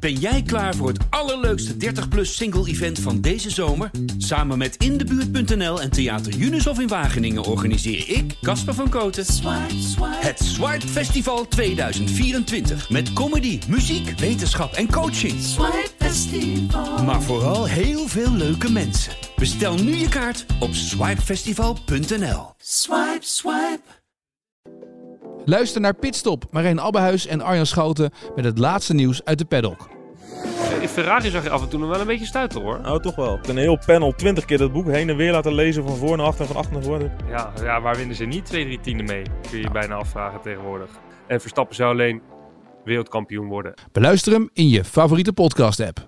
Ben jij klaar voor het allerleukste 30-plus single-event van deze zomer? Samen met Indebuurt.nl en Theater Junushof in Wageningen organiseer ik, Casper van Kooten, het Swipe Festival 2024. Met comedy, muziek, wetenschap en coaching. Swipe Festival. Maar vooral heel veel leuke mensen. Bestel nu je kaart op swipefestival.nl. Swipe, swipe. Luister naar Pitstop, Marijn Abbehuis en Arjan Schouten met het laatste nieuws uit de paddock. In Ferrari zag je af en toe nog wel een beetje stuiten, hoor. Nou, toch wel. Een heel panel 20 keer dat boek heen en weer laten lezen van voor naar achter en van achter naar voren. Ja, waar winnen ze niet 2-3 tienden mee? Kun je je bijna afvragen tegenwoordig. En Verstappen zou alleen wereldkampioen worden. Beluister hem in je favoriete podcast-app.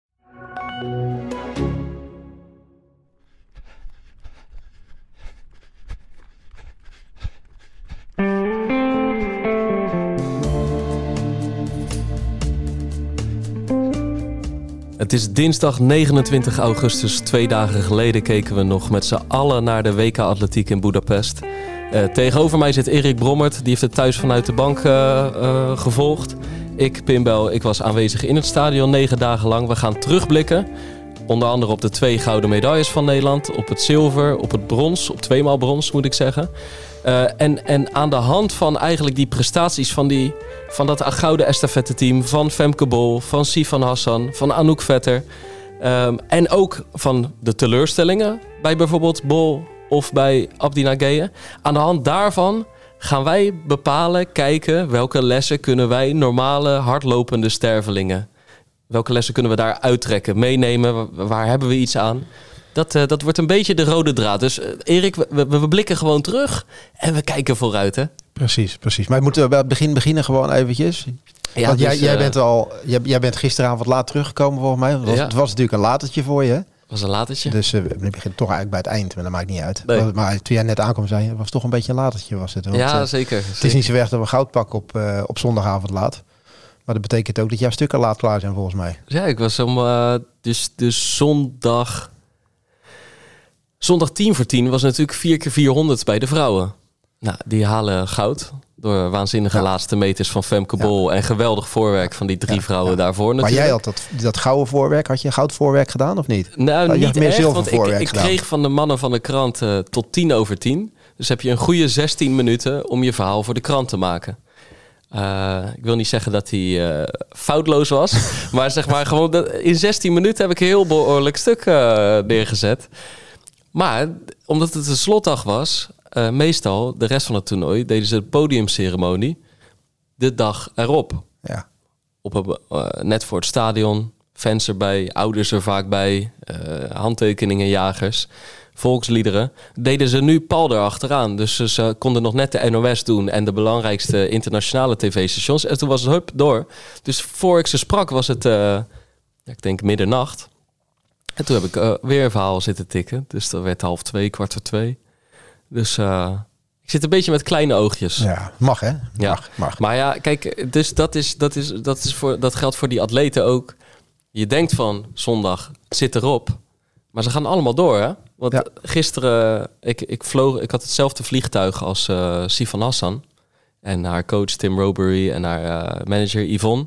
Het is dinsdag 29 augustus. 2 dagen geleden keken we nog met z'n allen naar de WK Atletiek in Budapest. Tegenover mij zit Erik Brommert. Die heeft het thuis vanuit de bank gevolgd. Ik, Pim Bel, ik was aanwezig in het stadion 9 dagen lang. We gaan terugblikken. Onder andere op de 2 gouden medailles van Nederland. Op het zilver, op het brons. Op 2 brons moet ik zeggen. En aan de hand van eigenlijk die prestaties van dat gouden estafette-team, van Femke Bol, van Sifan Hassan, van Anouk Vetter. En ook van de teleurstellingen bij bijvoorbeeld Bol of bij Abdi Nageye. Aan de hand daarvan gaan wij bepalen, kijken welke lessen kunnen wij normale hardlopende stervelingen, welke lessen kunnen we daar uittrekken, meenemen, waar hebben we iets aan. Dat wordt een beetje de rode draad. Dus Erik, we blikken gewoon terug en we kijken vooruit, hè? Precies. Maar we moeten bij het begin beginnen gewoon eventjes. Ja, want dus, jij bent gisteravond laat teruggekomen volgens mij. Het was natuurlijk een latertje voor je, hè? Was een latertje. Dus we beginnen toch eigenlijk bij het eind, maar dat maakt niet uit. Nee. Maar toen jij net aankwam, zei je, was toch een beetje een latertje, was het? Want, ja, zeker. Het is niet zo erg dat we goud pakken op zondagavond laat. Maar dat betekent ook dat jouw stukken laat klaar zijn, volgens mij. Ja, ik was om dus zondag 10:10 was natuurlijk 4x400 bij de vrouwen. Nou, die halen goud door waanzinnige laatste meters van Femke Bol en geweldig voorwerk van die 3 vrouwen daarvoor natuurlijk. Maar jij had dat gouden voorwerk, had je goud voorwerk gedaan of niet? Nou, niet meer echt, want ik gedaan. kreeg van de mannen van de krant tot 10:10. Dus heb je een goede 16 minuten om je verhaal voor de krant te maken. Ik wil niet zeggen dat hij foutloos was. Maar zeg maar gewoon in 16 minuten heb ik een heel behoorlijk stuk neergezet. Maar omdat het een slotdag was, meestal de rest van het toernooi deden ze de podiumceremonie de dag erop. Ja. Net voor het stadion, fans erbij, ouders er vaak bij, handtekeningenjagers, volksliederen. Deden ze nu pal erachteraan. Dus ze konden nog net de NOS doen en de belangrijkste internationale tv-stations. En toen was het hup door. Dus voor ik ze sprak was het, ik denk middernacht. En toen heb ik weer een verhaal zitten tikken. Dus dat werd 1:30, 1:45. Dus ik zit een beetje met kleine oogjes. Ja, mag hè? Mag. Maar ja, kijk, dus dat geldt voor die atleten ook. Je denkt van zondag, het zit erop. Maar ze gaan allemaal door, hè? Want gisteren, ik had hetzelfde vliegtuig als Sifan Hassan. En haar coach Tim Robury en haar manager Yvonne.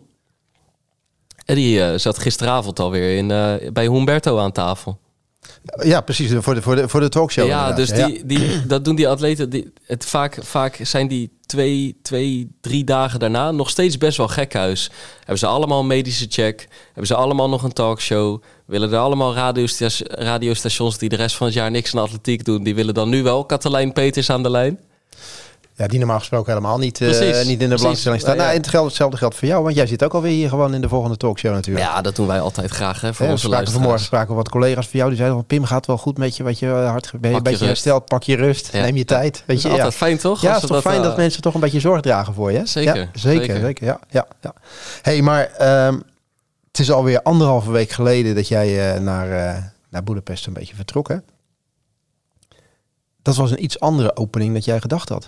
En die zat gisteravond alweer bij Humberto aan tafel. Ja, precies. Voor de talkshow. Ja, dus dat doen die atleten. Vaak zijn die 2-3 dagen daarna nog steeds best wel gekhuis. Hebben ze allemaal een medische check. Hebben ze allemaal nog een talkshow. Willen er allemaal radiostations die de rest van het jaar niks aan atletiek doen. Die willen dan nu wel Katelijn Peters aan de lijn. Ja, die normaal gesproken helemaal niet in de belangstelling staan. Nou, hetzelfde geldt voor jou, want jij zit ook alweer hier gewoon in de volgende talkshow natuurlijk. Ja, dat doen wij altijd graag, hè, voor onze luisteraars. Vanmorgen spraken we wat collega's van jou, die zeiden van Pim, gaat wel goed met je, wat je hard ben, een beetje hersteld, pak je rust, neem je tijd. Weet je, altijd fijn, toch? Ja, het is toch fijn dat mensen toch een beetje zorg dragen voor je. Hè? Zeker. Ja. Hey, maar het is alweer 1,5 week geleden dat jij naar Budapest een beetje vertrok, hè? Dat was een iets andere opening dat jij gedacht had.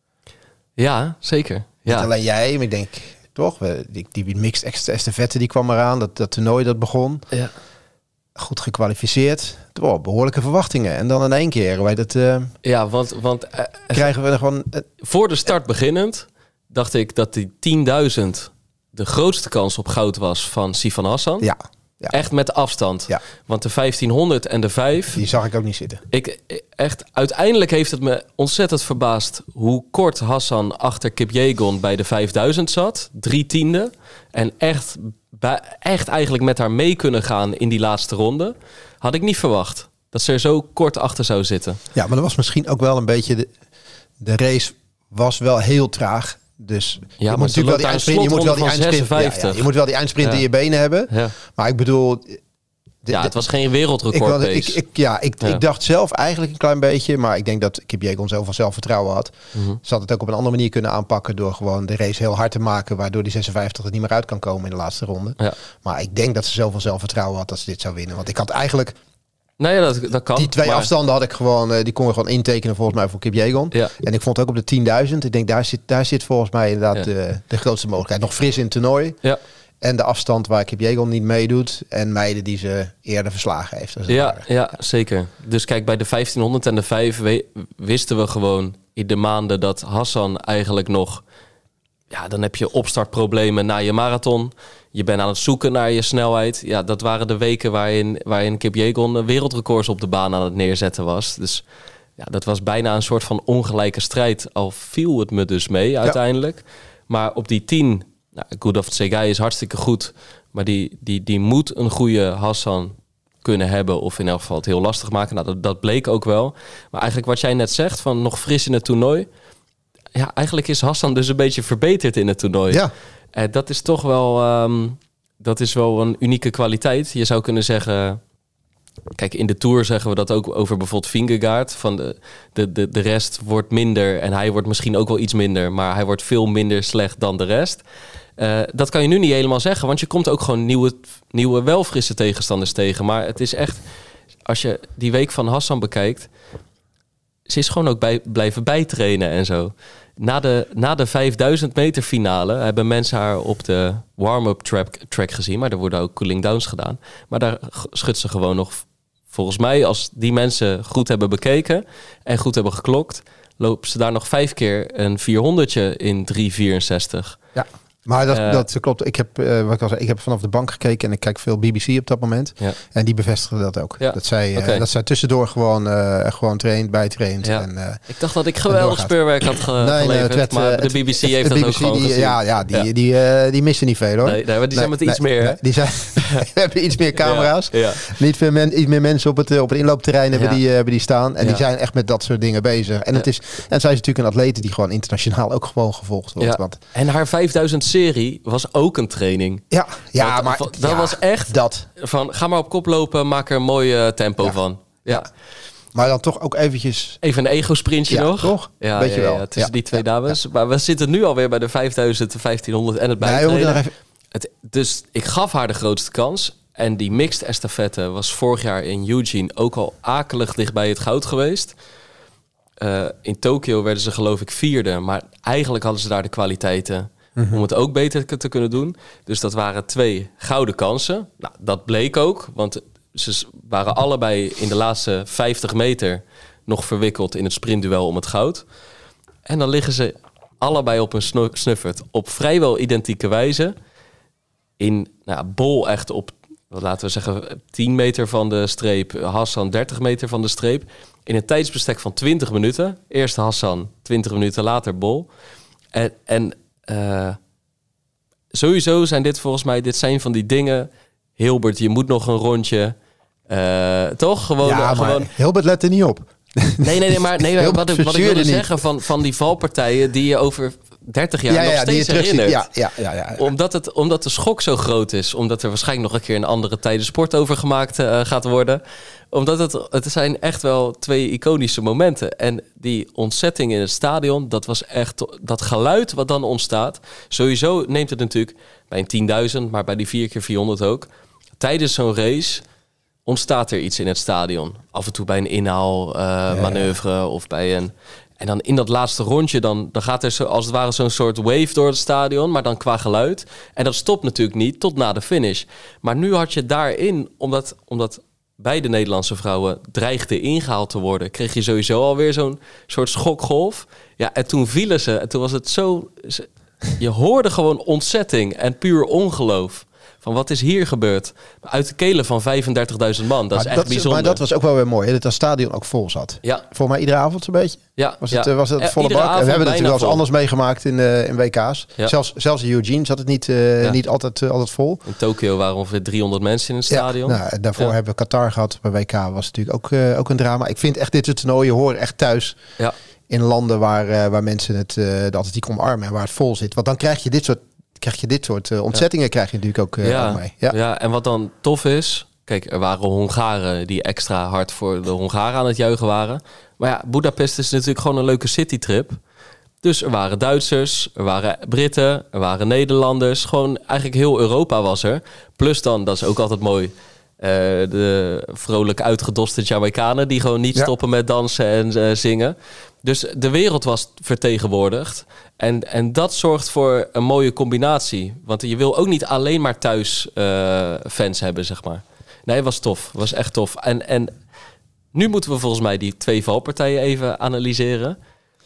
Ja, zeker. Ja. Niet alleen jij, maar ik denk toch, die mixed estafette die kwam eraan, dat toernooi dat begon. Ja. Goed gekwalificeerd. Behoorlijke verwachtingen. En dan in één keer, want krijgen we er gewoon... voor de start beginnend dacht ik dat die 10.000 de grootste kans op goud was van Sifan Hassan. Ja. Echt met afstand. Ja. Want de 1500 en de 5... Die zag ik ook niet zitten. Uiteindelijk heeft het me ontzettend verbaasd hoe kort Hassan achter Kipyegon bij de 5000 zat. 3/10. En echt eigenlijk met haar mee kunnen gaan in die laatste ronde. Had ik niet verwacht dat ze er zo kort achter zou zitten. Ja, maar dat was misschien ook wel een beetje... De race was wel heel traag. Dus ja, je moet natuurlijk wel die eindsprint. Je moet wel die eindsprint in je benen hebben. Ja. Maar ik bedoel... het was geen wereldrecord Ik dacht zelf eigenlijk een klein beetje, maar ik denk dat Kipyegon zoveel zelfvertrouwen had. Ze had het ook op een andere manier kunnen aanpakken door gewoon de race heel hard te maken, waardoor die 56 er niet meer uit kan komen in de laatste ronde. Ja. Maar ik denk dat ze zoveel zelfvertrouwen had dat ze dit zou winnen. Want ik had eigenlijk... Nee, dat kan. Die twee afstanden had ik gewoon, die kon je gewoon intekenen volgens mij voor Kipyegon. Ja. En ik vond ook op de 10.000, ik denk daar zit volgens mij inderdaad de grootste mogelijkheid. Nog fris in het toernooi. Ja. En de afstand waar Kipyegon niet meedoet. En meiden die ze eerder verslagen heeft. Ja, zeker. Dus kijk, bij de 1500 en de 5 wisten we gewoon in de maanden dat Hassan eigenlijk nog... Ja, dan heb je opstartproblemen na je marathon. Je bent aan het zoeken naar je snelheid. Ja, dat waren de weken waarin Kipyegon wereldrecords op de baan aan het neerzetten was. Dus ja, dat was bijna een soort van ongelijke strijd. Al viel het me dus mee uiteindelijk. Maar op die 10... Gudov Tsegay is hartstikke goed. Maar die moet een goede Hassan kunnen hebben. Of in elk geval het heel lastig maken. Nou, dat bleek ook wel. Maar eigenlijk wat jij net zegt, van nog fris in het toernooi. Ja, eigenlijk is Hassan dus een beetje verbeterd in het toernooi. Ja. Dat is toch wel... dat is wel een unieke kwaliteit. Je zou kunnen zeggen... Kijk, in de Tour zeggen we dat ook over bijvoorbeeld Vingegaard. Van de rest wordt minder en hij wordt misschien ook wel iets minder. Maar hij wordt veel minder slecht dan de rest. Dat kan je nu niet helemaal zeggen. Want je komt ook gewoon nieuwe wel frisse tegenstanders tegen. Maar het is echt... Als je die week van Hassan bekijkt... Ze is gewoon ook blijven bijtrainen en zo. Na de 5000 meter finale hebben mensen haar op de warm-up track gezien. Maar er worden ook cooling downs gedaan. Maar daar schudt ze gewoon nog... Volgens mij, als die mensen goed hebben bekeken en goed hebben geklokt... lopen ze daar nog 5 keer een 400'tje in 3:64. Ja. Maar dat klopt. Ik heb vanaf de bank gekeken en ik kijk veel BBC op dat moment. Ja. En die bevestigen dat ook. Ja. Dat zij tussendoor gewoon bijtraint. Ja. En, ik dacht dat ik geweldig speurwerk had geleverd. Maar de BBC heeft dat ook gewoon gezien. Die missen niet veel hoor. Nee, die zijn met iets meer. Die hebben iets meer camera's. Ja. Niet iets meer mensen op het inloopterrein hebben die staan. En die zijn echt met dat soort dingen bezig. En zij is natuurlijk een atlete die gewoon internationaal ook gewoon gevolgd wordt. Ja. Want, en haar 5000 serie was ook een training. Maar dat was echt dat. Van ga maar op kop lopen, maak er een mooi tempo van. Ja. Maar dan toch ook eventjes... Even een ego-sprintje nog. Toch? Ja, weet je wel. Tussen die twee dames. Ja. Maar we zitten nu alweer bij de 5000, de 1500 en het bijtrainen. Dus ik gaf haar de grootste kans. En die mixed estafette was vorig jaar in Eugene ook al akelig dicht bij het goud geweest. In Tokio werden ze geloof ik 4e. Maar eigenlijk hadden ze daar de kwaliteiten... om het ook beter te kunnen doen. Dus dat waren 2 gouden kansen. Nou, dat bleek ook, want ze waren allebei in de laatste 50 meter... nog verwikkeld in het sprintduel om het goud. En dan liggen ze allebei op een snuffert. Op vrijwel identieke wijze. In Bol echt op, laten we zeggen, 10 meter van de streep. Hassan 30 meter van de streep. In een tijdsbestek van 20 minuten. Eerst Hassan, 20 minuten later Bol. En sowieso zijn dit volgens mij... Dit zijn van die dingen... Hilbert, je moet nog een rondje... toch? Gewoon... Hilbert let er niet op. Nee, maar wat ik wilde zeggen van die valpartijen... die je over 30 jaar nog steeds herinnert. Ja. Omdat de schok zo groot is. Omdat er waarschijnlijk nog een keer een andere tijden sport over gemaakt gaat worden. Omdat het zijn echt wel 2 iconische momenten. En die ontzetting in het stadion, dat was echt... Dat geluid wat dan ontstaat... Sowieso neemt het natuurlijk bij een 10.000... maar bij die 4x400 ook. Tijdens zo'n race... ontstaat er iets in het stadion. Af en toe bij een inhaalmanoeuvre of bij een... En dan in dat laatste rondje, dan gaat er zo, als het ware zo'n soort wave door het stadion, maar dan qua geluid. En dat stopt natuurlijk niet tot na de finish. Maar nu had je daarin, omdat beide Nederlandse vrouwen dreigden ingehaald te worden, kreeg je sowieso alweer zo'n soort schokgolf. Ja, en toen vielen ze. En toen was het zo... je hoorde gewoon ontzetting en puur ongeloof. Van wat is hier gebeurd? Uit de kelen van 35.000 man. Dat is echt bijzonder. Maar dat was ook wel weer mooi. Hè? Dat het stadion ook vol zat. Ja. Volgens mij iedere avond zo'n beetje. Ja. Was het volle bak? Avond We hebben het natuurlijk wel eens vol. anders meegemaakt in WK's. Ja. Zelfs in Eugene zat het niet altijd vol. In Tokio waren ongeveer 300 mensen in het stadion. Ja, nou, daarvoor hebben we Qatar gehad. Bij WK was het natuurlijk ook een drama. Ik vind echt dit soort toernooien horen echt thuis. Ja. In landen waar mensen de atletiek omarmen en waar het vol zit. Want dan krijg je dit soort ontzettingen krijg je natuurlijk ook mee. Ja, en wat dan tof is... Kijk, er waren Hongaren die extra hard voor de Hongaren aan het juichen waren. Maar ja, Budapest is natuurlijk gewoon een leuke citytrip. Dus er waren Duitsers, er waren Britten, er waren Nederlanders. Gewoon eigenlijk heel Europa was er. Plus dan, dat is ook altijd mooi... de vrolijk uitgedoste Jamaicanen... die gewoon niet stoppen met dansen en zingen. Dus de wereld was vertegenwoordigd. En dat zorgt voor een mooie combinatie. Want je wil ook niet alleen maar thuis fans hebben, zeg maar. Nee, het was tof. Het was echt tof. En nu moeten we volgens mij die 2 valpartijen even analyseren.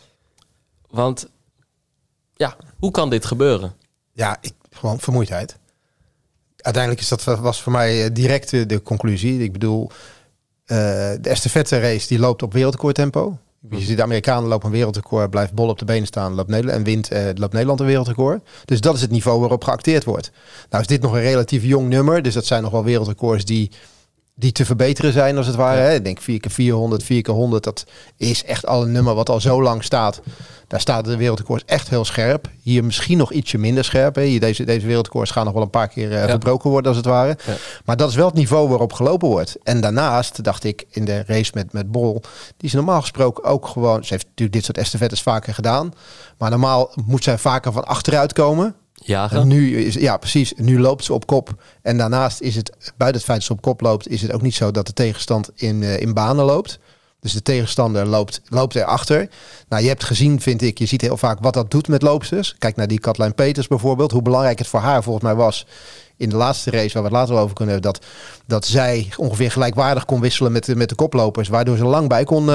Want ja, hoe kan dit gebeuren? Ja, gewoon vermoeidheid. Uiteindelijk was voor mij direct de conclusie. Ik bedoel, de estafette race die loopt op wereldrecordtempo. Je ziet de Amerikanen lopen een wereldrecord, blijft bol op de benen staan, loopt Nederland een wereldrecord. Dus dat is het niveau waarop geacteerd wordt. Nou is dit nog een relatief jong nummer, dus dat zijn nog wel wereldrecords die te verbeteren zijn als het ware. Hè? Ik denk 4x400, 4x100, dat is echt al een nummer wat al zo lang staat. Daar staat de wereldrecords echt heel scherp. Hier misschien nog ietsje minder scherp. Hè? Deze wereldrecords gaan nog wel een paar keer verbroken worden als het ware. Ja. Maar dat is wel het niveau waarop gelopen wordt. En daarnaast dacht ik in de race met Bol, die is normaal gesproken ook gewoon... Ze heeft natuurlijk dit soort estafettes vaker gedaan. Maar normaal moet zij vaker van achteruit komen. Precies. Nu loopt ze op kop. En daarnaast is het, buiten het feit dat ze op kop loopt, is het ook niet zo dat de tegenstand in banen loopt. Dus de tegenstander loopt erachter. Nou, je hebt gezien, vind ik, je ziet heel vaak wat dat doet met loopsters. Kijk naar die Katlijn Peters bijvoorbeeld. Hoe belangrijk het voor haar volgens mij was in de laatste race, waar we het later over kunnen hebben, dat zij ongeveer gelijkwaardig kon wisselen met de koplopers, waardoor ze lang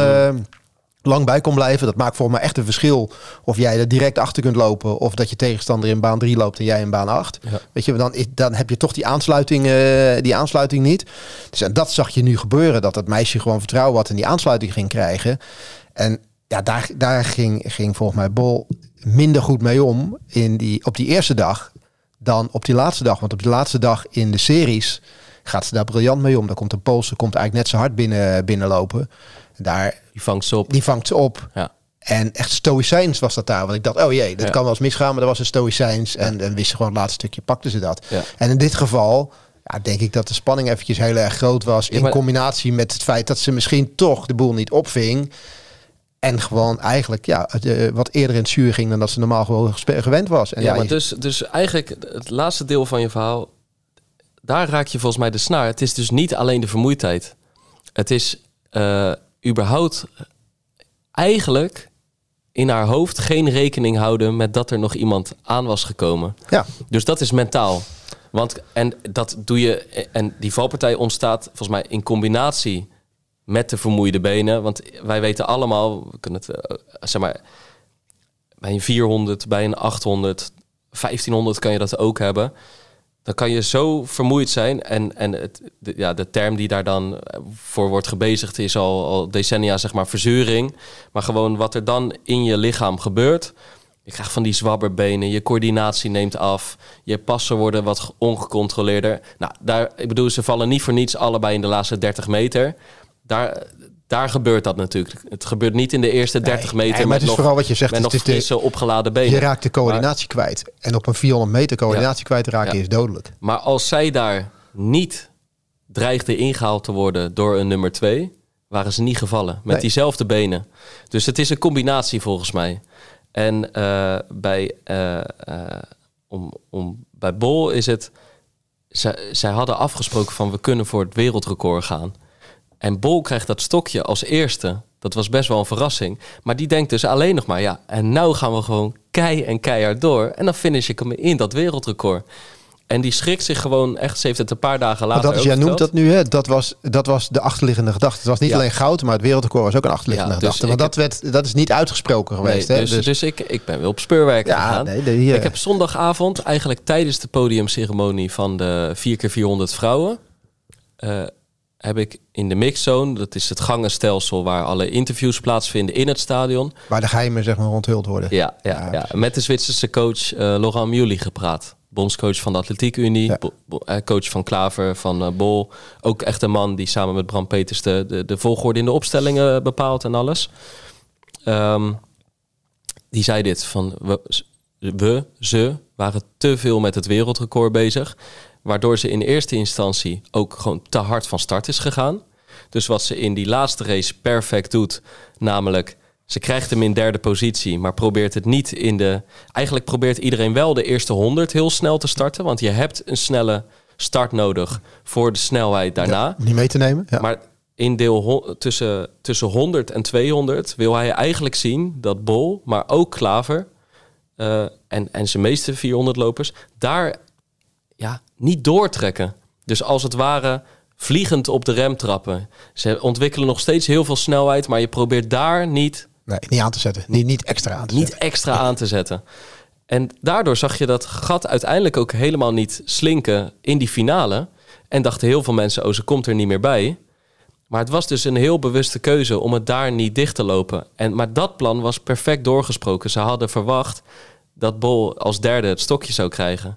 bij kon blijven. Dat maakt volgens mij echt een verschil of jij er direct achter kunt lopen of dat je tegenstander in baan 3 loopt en jij in baan 8. Ja. Weet je, dan heb je toch die aansluiting niet. Dus en dat zag je nu gebeuren, dat het meisje gewoon vertrouwen had en die aansluiting ging krijgen. En ja, daar ging volgens mij Bol minder goed mee om op die eerste dag dan op die laatste dag. Want op de laatste dag in de series gaat ze daar briljant mee om. Dan komt de Poolse eigenlijk net zo hard binnenlopen. Die vangt ze op. Ja. En echt stoïcijns was dat daar. Want ik dacht, oh jee, dat kan wel eens misgaan. Maar dat was een stoïcijns. En wist ze gewoon het laatste stukje, pakte ze dat. Ja. En in dit geval, denk ik dat de spanning eventjes heel erg groot was. In combinatie met het feit dat ze misschien toch de boel niet opving. En gewoon eigenlijk wat eerder in het zuur ging dan dat ze normaal gewoon gewend was. En maar dus eigenlijk het laatste deel van je verhaal, daar raak je volgens mij de snaar. Het is dus niet alleen de vermoeidheid. Het is überhaupt eigenlijk in haar hoofd geen rekening houden met dat er nog iemand aan was gekomen. Ja. Dus dat is mentaal. En dat doe je. En die valpartij ontstaat volgens mij in combinatie met de vermoeide benen. Want wij weten allemaal, we kunnen het bij een 400, bij een 800, 1500 kan je dat ook hebben. Dan kan je zo vermoeid zijn. En de term die daar dan voor wordt gebezigd is al decennia, zeg maar, verzuring. Maar gewoon wat er dan in je lichaam gebeurt. Je krijgt van die zwabberbenen, je coördinatie neemt af. Je passen worden wat ongecontroleerder. Nou, ze vallen niet voor niets allebei in de laatste 30 meter. Daar gebeurt dat natuurlijk. Het gebeurt niet in de eerste 30 meter. Maar het is vooral wat je zegt. Met nog frisse opgeladen benen. Je raakt de coördinatie kwijt. En op een 400 meter coördinatie kwijt raken is dodelijk. Maar als zij daar niet dreigde ingehaald te worden door een nummer 2... waren ze niet gevallen. Met diezelfde benen. Dus het is een combinatie volgens mij. En bij Bol is het... Zij hadden afgesproken van we kunnen voor het wereldrecord gaan. En Bol krijgt dat stokje als eerste. Dat was best wel een verrassing. Maar die denkt dus alleen nog maar, en nou gaan we gewoon keihard door. En dan finish ik hem in dat wereldrecord. En die schrikt zich gewoon echt. Ze heeft het een paar dagen later dat is, jij noemt dat nu, hè? Dat was de achterliggende gedachte. Het was niet alleen goud, maar het wereldrecord was ook een achterliggende gedachte. Want dat is niet uitgesproken geweest. Nee, hè? Dus ik ben wel op speurwerk gegaan. Ik heb zondagavond, eigenlijk tijdens de podiumceremonie van de 4x400 vrouwen, heb ik in de mixzone, dat is het gangenstelsel waar alle interviews plaatsvinden in het stadion. Waar de geheimen zeg maar onthuld worden. Ja. Met de Zwitserse coach Laurent Mully gepraat. Bondscoach van de Atletiek Unie, coach van Klaver, van Bol. Ook echt een man die samen met Bram Peters de volgorde in de opstellingen bepaalt en alles. Die zei dit, van ze waren te veel met het wereldrecord bezig. Waardoor ze in eerste instantie ook gewoon te hard van start is gegaan. Dus wat ze in die laatste race perfect doet, namelijk ze krijgt hem in derde positie, maar probeert het niet in de... Eigenlijk probeert iedereen wel de eerste 100 heel snel te starten, want je hebt een snelle start nodig voor de snelheid daarna. Ja, niet mee te nemen. Ja. Maar in deel tussen 100 en 200 wil hij eigenlijk zien dat Bol, maar ook Klaver en zijn meeste 400 lopers daar niet doortrekken. Dus als het ware vliegend op de rem trappen. Ze ontwikkelen nog steeds heel veel snelheid, maar je probeert daar niet aan te zetten. Niet extra aan te zetten. Niet extra aan te zetten. En daardoor zag je dat gat uiteindelijk ook helemaal niet slinken in die finale. En dachten heel veel mensen, ze komt er niet meer bij. Maar het was dus een heel bewuste keuze om het daar niet dicht te lopen. Maar dat plan was perfect doorgesproken. Ze hadden verwacht dat Bol als derde het stokje zou krijgen.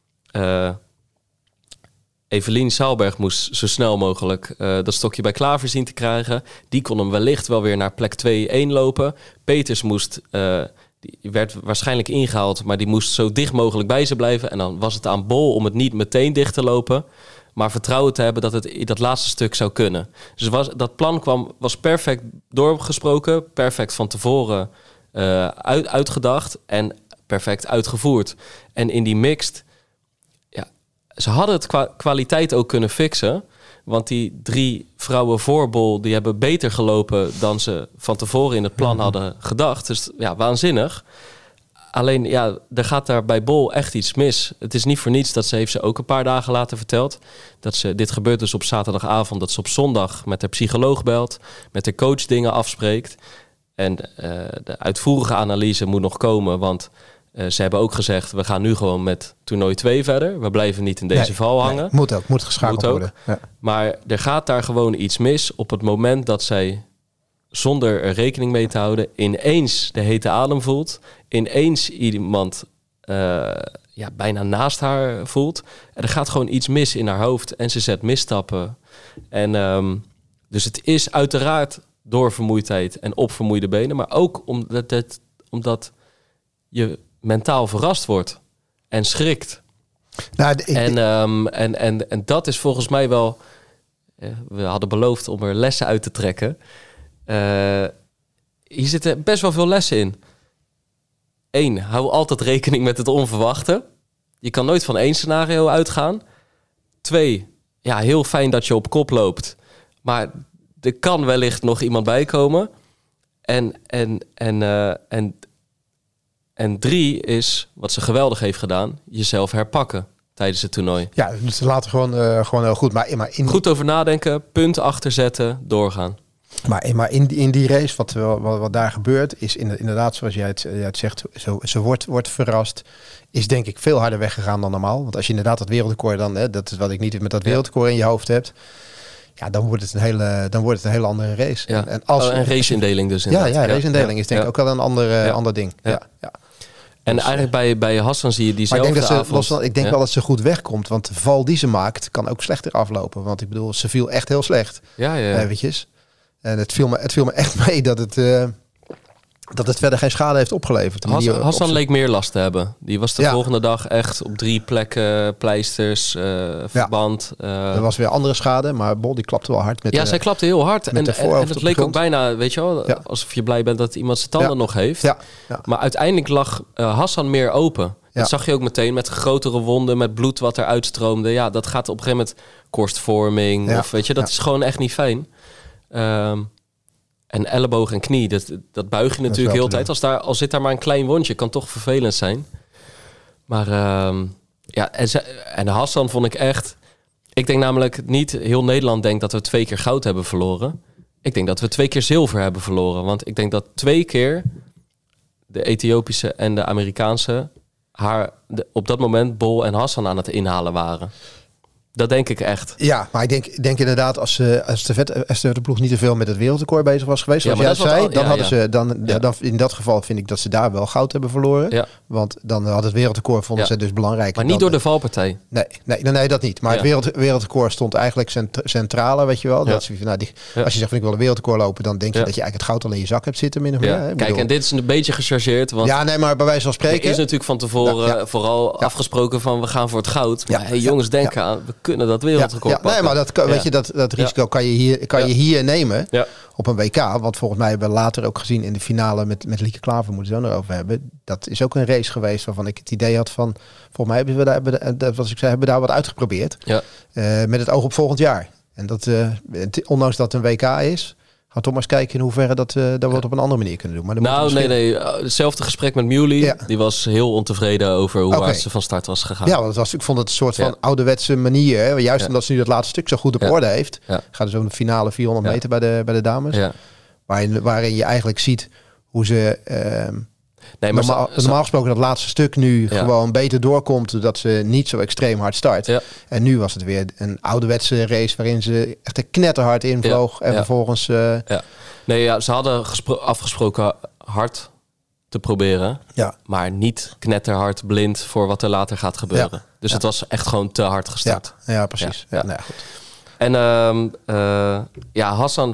Evelien Saalberg moest zo snel mogelijk dat stokje bij Klaver zien te krijgen. Die kon hem wellicht wel weer naar plek 2-1 lopen. Peters die werd waarschijnlijk ingehaald, maar die moest zo dicht mogelijk bij ze blijven. En dan was het aan Bol om het niet meteen dicht te lopen, maar vertrouwen te hebben dat het in dat laatste stuk zou kunnen. Dus dat plan was perfect doorgesproken, perfect van tevoren uitgedacht en perfect uitgevoerd. En in die mixed, ze hadden het kwaliteit ook kunnen fixen. Want die 3 vrouwen voor Bol, die hebben beter gelopen dan ze van tevoren in het plan hadden gedacht. Dus waanzinnig. Alleen, er gaat daar bij Bol echt iets mis. Het is niet voor niets, dat heeft ze ook een paar dagen later verteld. Dit gebeurt dus op zaterdagavond, dat ze op zondag met haar psycholoog belt, met de coach dingen afspreekt. En de uitvoerige analyse moet nog komen, want ze hebben ook gezegd, we gaan nu gewoon met toernooi 2 verder. We blijven niet in deze val hangen. Moet geschakeld worden. Ja. Maar er gaat daar gewoon iets mis op het moment dat zij, zonder er rekening mee te houden, ineens de hete adem voelt. Ineens iemand bijna naast haar voelt. En er gaat gewoon iets mis in haar hoofd. En ze zet misstappen. En dus het is uiteraard door vermoeidheid en op vermoeide benen. Maar ook omdat je mentaal verrast wordt en schrikt. En dat is volgens mij wel... we hadden beloofd om er lessen uit te trekken. Hier zitten best wel veel lessen in. 1, hou altijd rekening met het onverwachte. Je kan nooit van 1 scenario uitgaan. 2, heel fijn dat je op kop loopt. Maar er kan wellicht nog iemand bij komen. En 3 is, wat ze geweldig heeft gedaan, jezelf herpakken tijdens het toernooi. Ja, dus laten gewoon heel goed. Maar goed over nadenken, punten achterzetten, doorgaan. Maar in die race, wat daar gebeurt, is inderdaad, zoals jij het zegt, ze wordt verrast. Is denk ik veel harder weggegaan dan normaal. Want als je inderdaad dat wereldrecord dan, dat is wat ik niet met dat wereldrecord in je hoofd hebt. Ja, dan wordt het een hele andere race. Ja. En race-indeling dus inderdaad. Ja, race-indeling is denk ik ook wel een ander ding. Ja. En dus, eigenlijk bij Hassan zie je diezelfde avond. Ik denk wel dat ze goed wegkomt. Want de val die ze maakt, kan ook slechter aflopen. Want ik bedoel, ze viel echt heel slecht. Eventjes. En het viel me echt mee dat het verder geen schade heeft opgeleverd. Hassan leek meer last te hebben. Die was de volgende dag echt op 3 plekken, pleisters, verband. Er was weer andere schade, maar Bol die klapte wel hard. Zij klapte heel hard. En het leek ook bijna, weet je wel, alsof je blij bent dat iemand zijn tanden nog heeft. Ja. Maar uiteindelijk lag Hassan meer open. Dat zag je ook meteen met grotere wonden, met bloed wat er uitstroomde. Ja, dat gaat op een gegeven moment korstvorming. Of weet je, dat is gewoon echt niet fijn. En elleboog en knie, dat buig je natuurlijk heel de tijd. Al zit daar maar een klein wondje, kan toch vervelend zijn. Maar Ja, en Hassan vond ik echt... Ik denk namelijk niet heel Nederland denkt dat we 2 keer goud hebben verloren. Ik denk dat we 2 keer zilver hebben verloren. Want ik denk dat 2 keer de Ethiopische en de Amerikaanse op dat moment Bol en Hassan aan het inhalen waren. Dat denk ik echt. Ja, maar ik denk inderdaad als de ploeg niet te veel met het wereldrecord bezig was geweest, zoals jij zei, dan hadden ze dan in dat geval vind ik dat ze daar wel goud hebben verloren. Ja. Want dan had het wereldrecord vonden ze dus belangrijk. Maar niet door de valpartij. Nee, dat niet. Maar het wereldrecord stond eigenlijk centrale, weet je wel. Dat als je zegt van ik wil een wereldrecord lopen, dan denk je dat je eigenlijk het goud al in je zak hebt zitten min of meer. Ja. Kijk, en dit is een beetje gechargeerd. Want maar bij wijze van spreken. Er is natuurlijk van tevoren vooral afgesproken van we gaan voor het goud. Maar jongens, denk aan, we kunnen dat wereldrecord pakken. Nee, maar weet je, dat risico kan je hier nemen op een WK. Want volgens mij hebben we later ook gezien in de finale met Lieke Klaver, moeten we het zo nog over hebben. Dat is ook een race geweest waarvan ik het idee had van, volgens mij hebben we daar wat uitgeprobeerd. Ja. Met het oog op volgend jaar. En dat, ondanks dat het een WK is, gaan toch maar eens kijken in hoeverre dat we het op een andere manier kunnen doen. Maar hetzelfde gesprek met Muley. Ja. Die was heel ontevreden over hoe hard ze van start was gegaan. Ja, want ik vond het een soort van ouderwetse manier. Hè? Juist omdat ze nu dat laatste stuk zo goed op orde heeft. Ja. Gaat dus om de finale 400 meter bij de dames. Ja. Waarin je eigenlijk ziet hoe ze... normaal gesproken dat laatste stuk nu gewoon beter doorkomt, doordat ze niet zo extreem hard start. Ja. En nu was het weer een ouderwetse race waarin ze echt een knetterhard invloog en vervolgens... ze hadden afgesproken hard te proberen, maar niet knetterhard blind voor wat er later gaat gebeuren. Ja. Dus het was echt gewoon te hard gestart. Ja, precies. Ja. Nou, goed. En Hassan,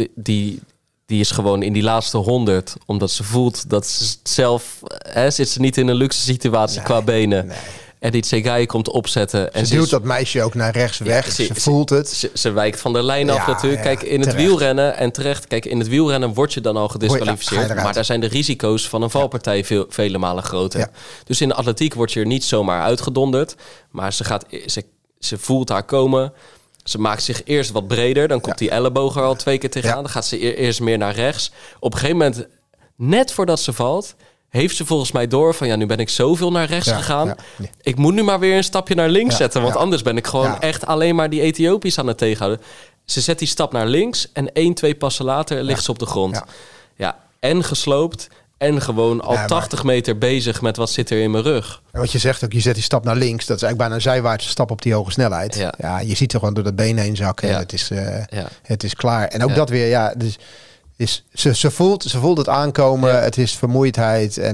die is gewoon in die laatste 100, omdat ze voelt dat ze zelf... zit ze niet in een luxe situatie qua benen. Nee. En die Tsegay komt opzetten. En ze duwt dat meisje ook naar rechts weg. Ze voelt het. Ze wijkt van de lijn af natuurlijk. Kijk, in het wielrennen en terecht... Kijk, in het wielrennen word je dan al gedisqualificeerd. Maar daar zijn de risico's van een valpartij vele malen groter. Ja. Dus in de atletiek word je er niet zomaar uitgedonderd. Maar ze voelt haar komen... Ze maakt zich eerst wat breder. Dan komt die elleboog er al 2 keer tegenaan. Dan gaat ze eerst meer naar rechts. Op een gegeven moment, net voordat ze valt... heeft ze volgens mij door van... nu ben ik zoveel naar rechts gegaan. Ja, nee. Ik moet nu maar weer een stapje naar links zetten. Want anders ben ik gewoon echt alleen maar die Ethiopiërs aan het tegenhouden. Ze zet die stap naar links. En 1-2 passen later ligt ze op de grond. Ja, en gesloopt... En gewoon al 80 meter bezig met wat zit er in mijn rug. En wat je zegt ook, je zet die stap naar links. Dat is eigenlijk bijna een zijwaartse stap op die hoge snelheid. Ja, je ziet er gewoon door dat been heen zakken. Ja. Het is klaar. En ook dat weer, dus ze voelt het aankomen. Ja. Het is vermoeidheid. En,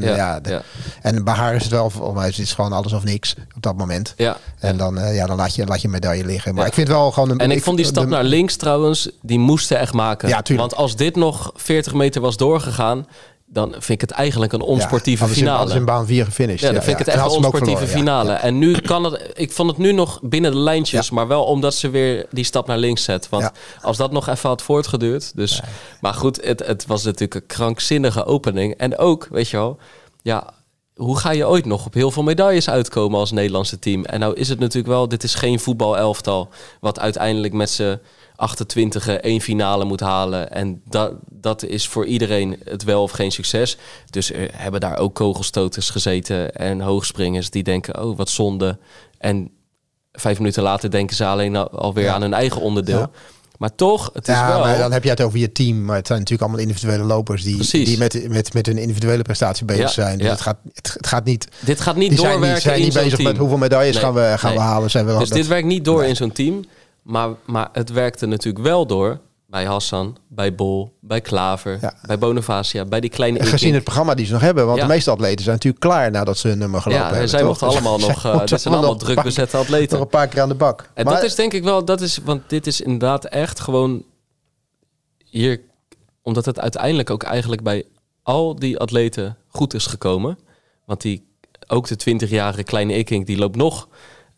en bij haar is het wel, volgens mij is het gewoon alles of niks op dat moment. Ja. En dan laat je medaille liggen. Maar ik vind wel gewoon... ik vond die stap naar links trouwens, die moesten echt maken. Ja, want als dit nog 40 meter was doorgegaan... dan vind ik het eigenlijk een onsportieve finale. Alles in baan 4 gefinished. Ja, dan vind ik het echt een onsportieve finale. Ja. En nu kan het... Ik vond het nu nog binnen de lijntjes... maar wel omdat ze weer die stap naar links zet. Want als dat nog even had voortgeduurd... Dus, maar goed, het was natuurlijk een krankzinnige opening. En ook, weet je wel... hoe ga je ooit nog op heel veel medailles uitkomen als Nederlandse team? En nou is het natuurlijk wel... Dit is geen voetbalelftal... wat uiteindelijk met z'n 28 één finale moet halen. En dat is voor iedereen het wel of geen succes. Dus er hebben daar ook kogelstoters gezeten en hoogspringers die denken, oh wat zonde. En 5 minuten later denken ze alleen alweer aan hun eigen onderdeel. Ja. Maar toch, het is wel... maar dan heb je het over je team. Maar het zijn natuurlijk allemaal individuele lopers die met hun individuele prestatie bezig zijn. Dus het gaat niet... Dit gaat niet doorwerken in zo'n team. Zijn niet bezig met hoeveel medailles gaan we halen. Dus dit werkt niet door in zo'n team. Maar het werkte natuurlijk wel door bij Hassan, bij Bol, bij Klaver, bij Bonifacia, bij die kleine... En gezien het programma die ze nog hebben, want de meeste atleten zijn natuurlijk klaar nadat ze hun nummer gelopen hebben. Zij mochten allemaal nog... Dit zijn allemaal druk bezette atleten. Nog een paar keer aan de bak. En dat is denk ik wel... Want dit is inderdaad echt gewoon... Hier, omdat het uiteindelijk ook eigenlijk bij al die atleten goed is gekomen. Want ook de 20-jarige kleine Ikink, die loopt nog...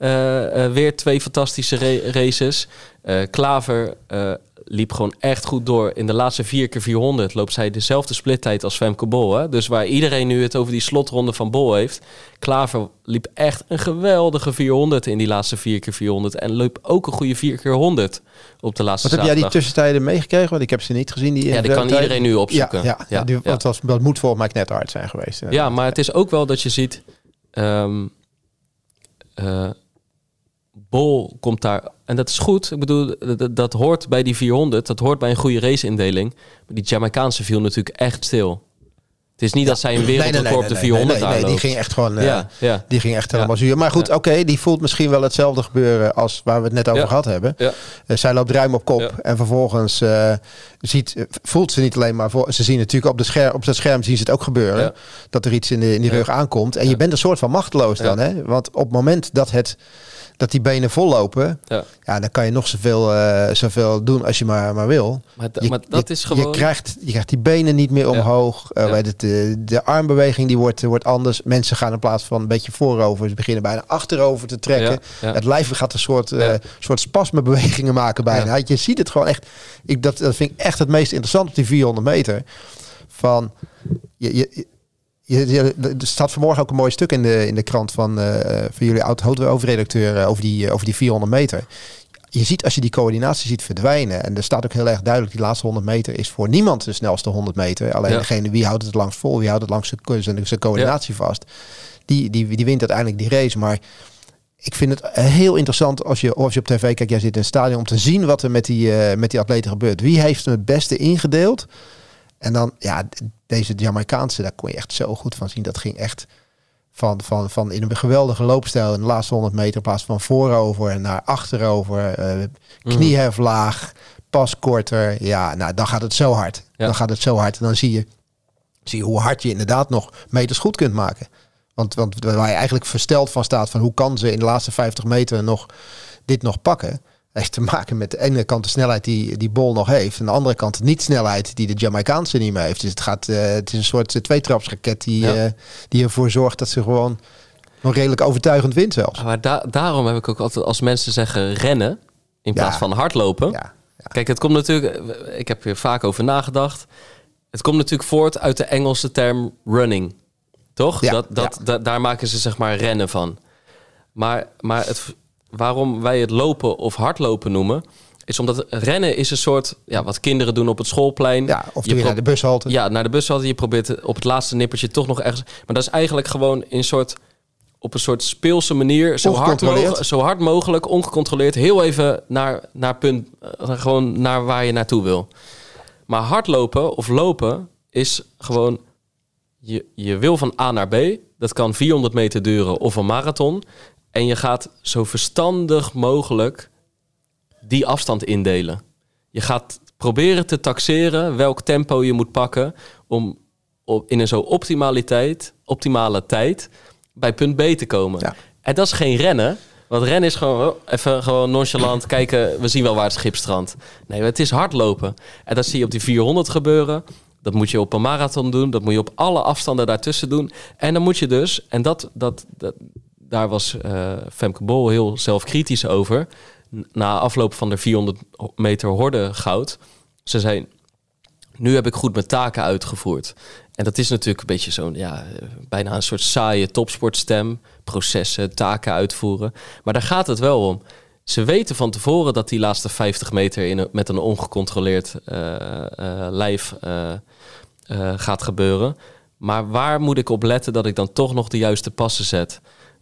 weer 2 fantastische races. Klaver liep gewoon echt goed door. In de laatste 4x400 loopt zij dezelfde splittijd als Femke Bol. Hè? Dus waar iedereen nu het over die slotronde van Bol heeft. Klaver liep echt een geweldige 400 in die laatste 4x400. En liep ook een goede 4x100 op de laatste zaterdag. Heb jij die tussentijden meegekregen? Want ik heb ze niet gezien. Die kan iedereen nu opzoeken. Dat moet volgens mij net hard zijn geweest. Ja, maar het is ook wel dat je ziet... Bol komt daar... En dat is goed. Ik bedoel, dat hoort bij die 400. Dat hoort bij een goede race-indeling. Maar die Jamaicaanse viel natuurlijk echt stil. Het is niet dat zij een wereldrecord op de 400 aanloopt. Nee, die ging echt gewoon... Die ging echt helemaal zuur. Maar goed, oké, die voelt misschien wel hetzelfde gebeuren als waar we het net over gehad hebben. Ja. Zij loopt ruim op kop. Ja. En vervolgens voelt ze niet alleen maar... Ze zien natuurlijk op dat scherm zien ze het ook gebeuren. Ja. Dat er iets in die rug aankomt. En je bent een soort van machteloos dan. Hè? Want op het moment dat die benen vollopen, dan kan je nog zoveel doen als je maar wil. Maar dat is gewoon... Je krijgt die benen niet meer omhoog. De armbeweging die wordt anders. Mensen gaan in plaats van een beetje voorover, ze beginnen bijna achterover te trekken. Ja. Het lijf gaat een soort spasmebewegingen maken bijna. Ja. Je ziet het gewoon echt. Dat vind ik echt het meest interessant op die 400 meter. Van er staat vanmorgen ook een mooi stuk in de krant van jullie oud-hoofdredacteur over die 400 meter. Je ziet als je die coördinatie ziet verdwijnen. En er staat ook heel erg duidelijk, die laatste 100 meter is voor niemand de snelste 100 meter. Alleen degene wie houdt het langst vol, wie houdt het langst zijn coördinatie vast. Die wint uiteindelijk die race. Maar ik vind het heel interessant als je op tv kijkt, jij zit in het stadion, om te zien wat er met die atleten gebeurt. Wie heeft hem het beste ingedeeld? En dan, deze Jamaicaanse, daar kon je echt zo goed van zien. Dat ging echt van in een geweldige loopstijl in de laatste 100 meter, in plaats van voorover naar achterover, kniehef laag, pas korter. Ja, nou, dan gaat het zo hard. Ja. Dan gaat het zo hard. En dan zie je hoe hard je inderdaad nog meters goed kunt maken. Want waar je eigenlijk versteld van staat van hoe kan ze in de laatste 50 meter dit nog pakken. Heeft te maken met de ene kant de snelheid die Bol nog heeft. En de andere kant de niet-snelheid die de Jamaicaanse niet meer heeft. Dus het is een soort tweetrapsraket die ervoor zorgt dat ze gewoon nog redelijk overtuigend wint zelfs. Maar daarom heb ik ook altijd, als mensen zeggen rennen in plaats van hardlopen. Ja. Kijk, het komt natuurlijk, ik heb hier vaak over nagedacht. Het komt natuurlijk voort uit de Engelse term running. Toch? Ja, daar maken ze zeg maar rennen van. Maar waarom wij het lopen of hardlopen noemen, is omdat rennen is een soort, wat kinderen doen op het schoolplein. Ja, of je naar de bushalte. Ja, naar de bushalte. Je probeert op het laatste nippertje toch nog ergens. Maar dat is eigenlijk gewoon op een soort speelse manier, zo hard mogelijk, ongecontroleerd, heel even naar punt, gewoon naar waar je naartoe wil. Maar hardlopen of lopen is gewoon, je wil van A naar B. Dat kan 400 meter duren of een marathon. En je gaat zo verstandig mogelijk die afstand indelen. Je gaat proberen te taxeren welk tempo je moet pakken om in een zo optimale tijd bij punt B te komen. Ja. En dat is geen rennen. Want rennen is gewoon nonchalant kijken, we zien wel waar het schip strandt. Nee, het is hardlopen. En dat zie je op die 400 gebeuren. Dat moet je op een marathon doen. Dat moet je op alle afstanden daartussen doen. En dan moet je dus, en daar was Femke Bol heel zelfkritisch over. Na afloop van de 400 meter horde goud. Ze zei, nu heb ik goed mijn taken uitgevoerd. En dat is natuurlijk een beetje zo'n, bijna een soort saaie topsportstem. Processen, taken uitvoeren. Maar daar gaat het wel om. Ze weten van tevoren dat die laatste 50 meter met een ongecontroleerd lijf gaat gebeuren. Maar waar moet ik op letten dat ik dan toch nog de juiste passen zet?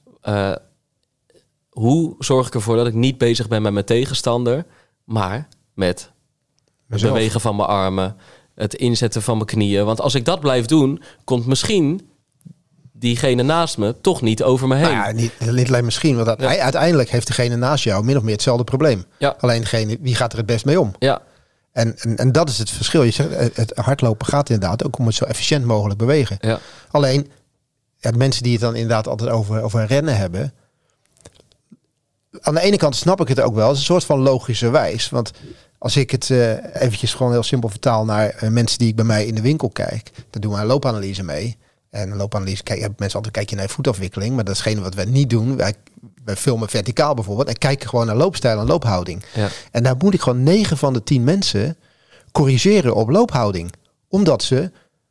Hoe zorg ik ervoor dat ik niet bezig ben met mijn tegenstander, maar met het bewegen van mijn armen, het inzetten van mijn knieën. Want als ik dat blijf doen, komt misschien diegene naast me toch niet over me heen. Nou ja, niet alleen misschien, want uiteindelijk heeft degene naast jou min of meer hetzelfde probleem. Ja. Alleen degene, wie gaat er het best mee om? Ja. En dat is het verschil. Je zegt, het hardlopen gaat inderdaad ook om het zo efficiënt mogelijk bewegen. Ja. Alleen, mensen die het dan inderdaad altijd over rennen hebben. Aan de ene kant snap ik het ook wel. Het is een soort van logische wijs. Want als ik het eventjes gewoon heel simpel vertaal naar mensen die ik bij mij in de winkel kijk. Dan doen we een loopanalyse mee. En een loopanalyse, mensen altijd kijken naar voetafwikkeling. Maar dat is geen wat wij niet doen. Wij filmen verticaal bijvoorbeeld. En kijken gewoon naar loopstijl en loophouding. Ja. En daar moet ik gewoon 9 van de 10 mensen corrigeren op loophouding. Omdat ze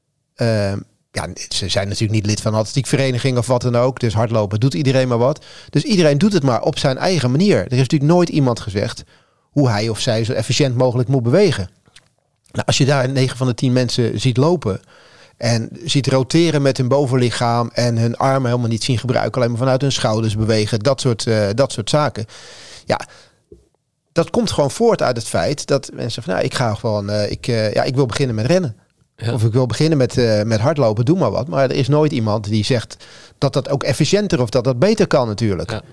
ze zijn natuurlijk niet lid van een atletiekvereniging of wat dan ook. Dus hardlopen doet iedereen maar wat. Dus iedereen doet het maar op zijn eigen manier. Er is natuurlijk nooit iemand gezegd hoe hij of zij zo efficiënt mogelijk moet bewegen. Nou, als je daar 9 van de 10 mensen ziet lopen En ziet roteren met hun bovenlichaam en hun armen helemaal niet zien gebruiken. Alleen maar vanuit hun schouders bewegen. Dat soort zaken. Ja, dat komt gewoon voort uit het feit dat mensen van... ik ga gewoon... ik wil beginnen met rennen. Ja. Of ik wil beginnen met hardlopen, doe maar wat. Maar er is nooit iemand die zegt dat dat ook efficiënter of dat beter kan natuurlijk. Ja.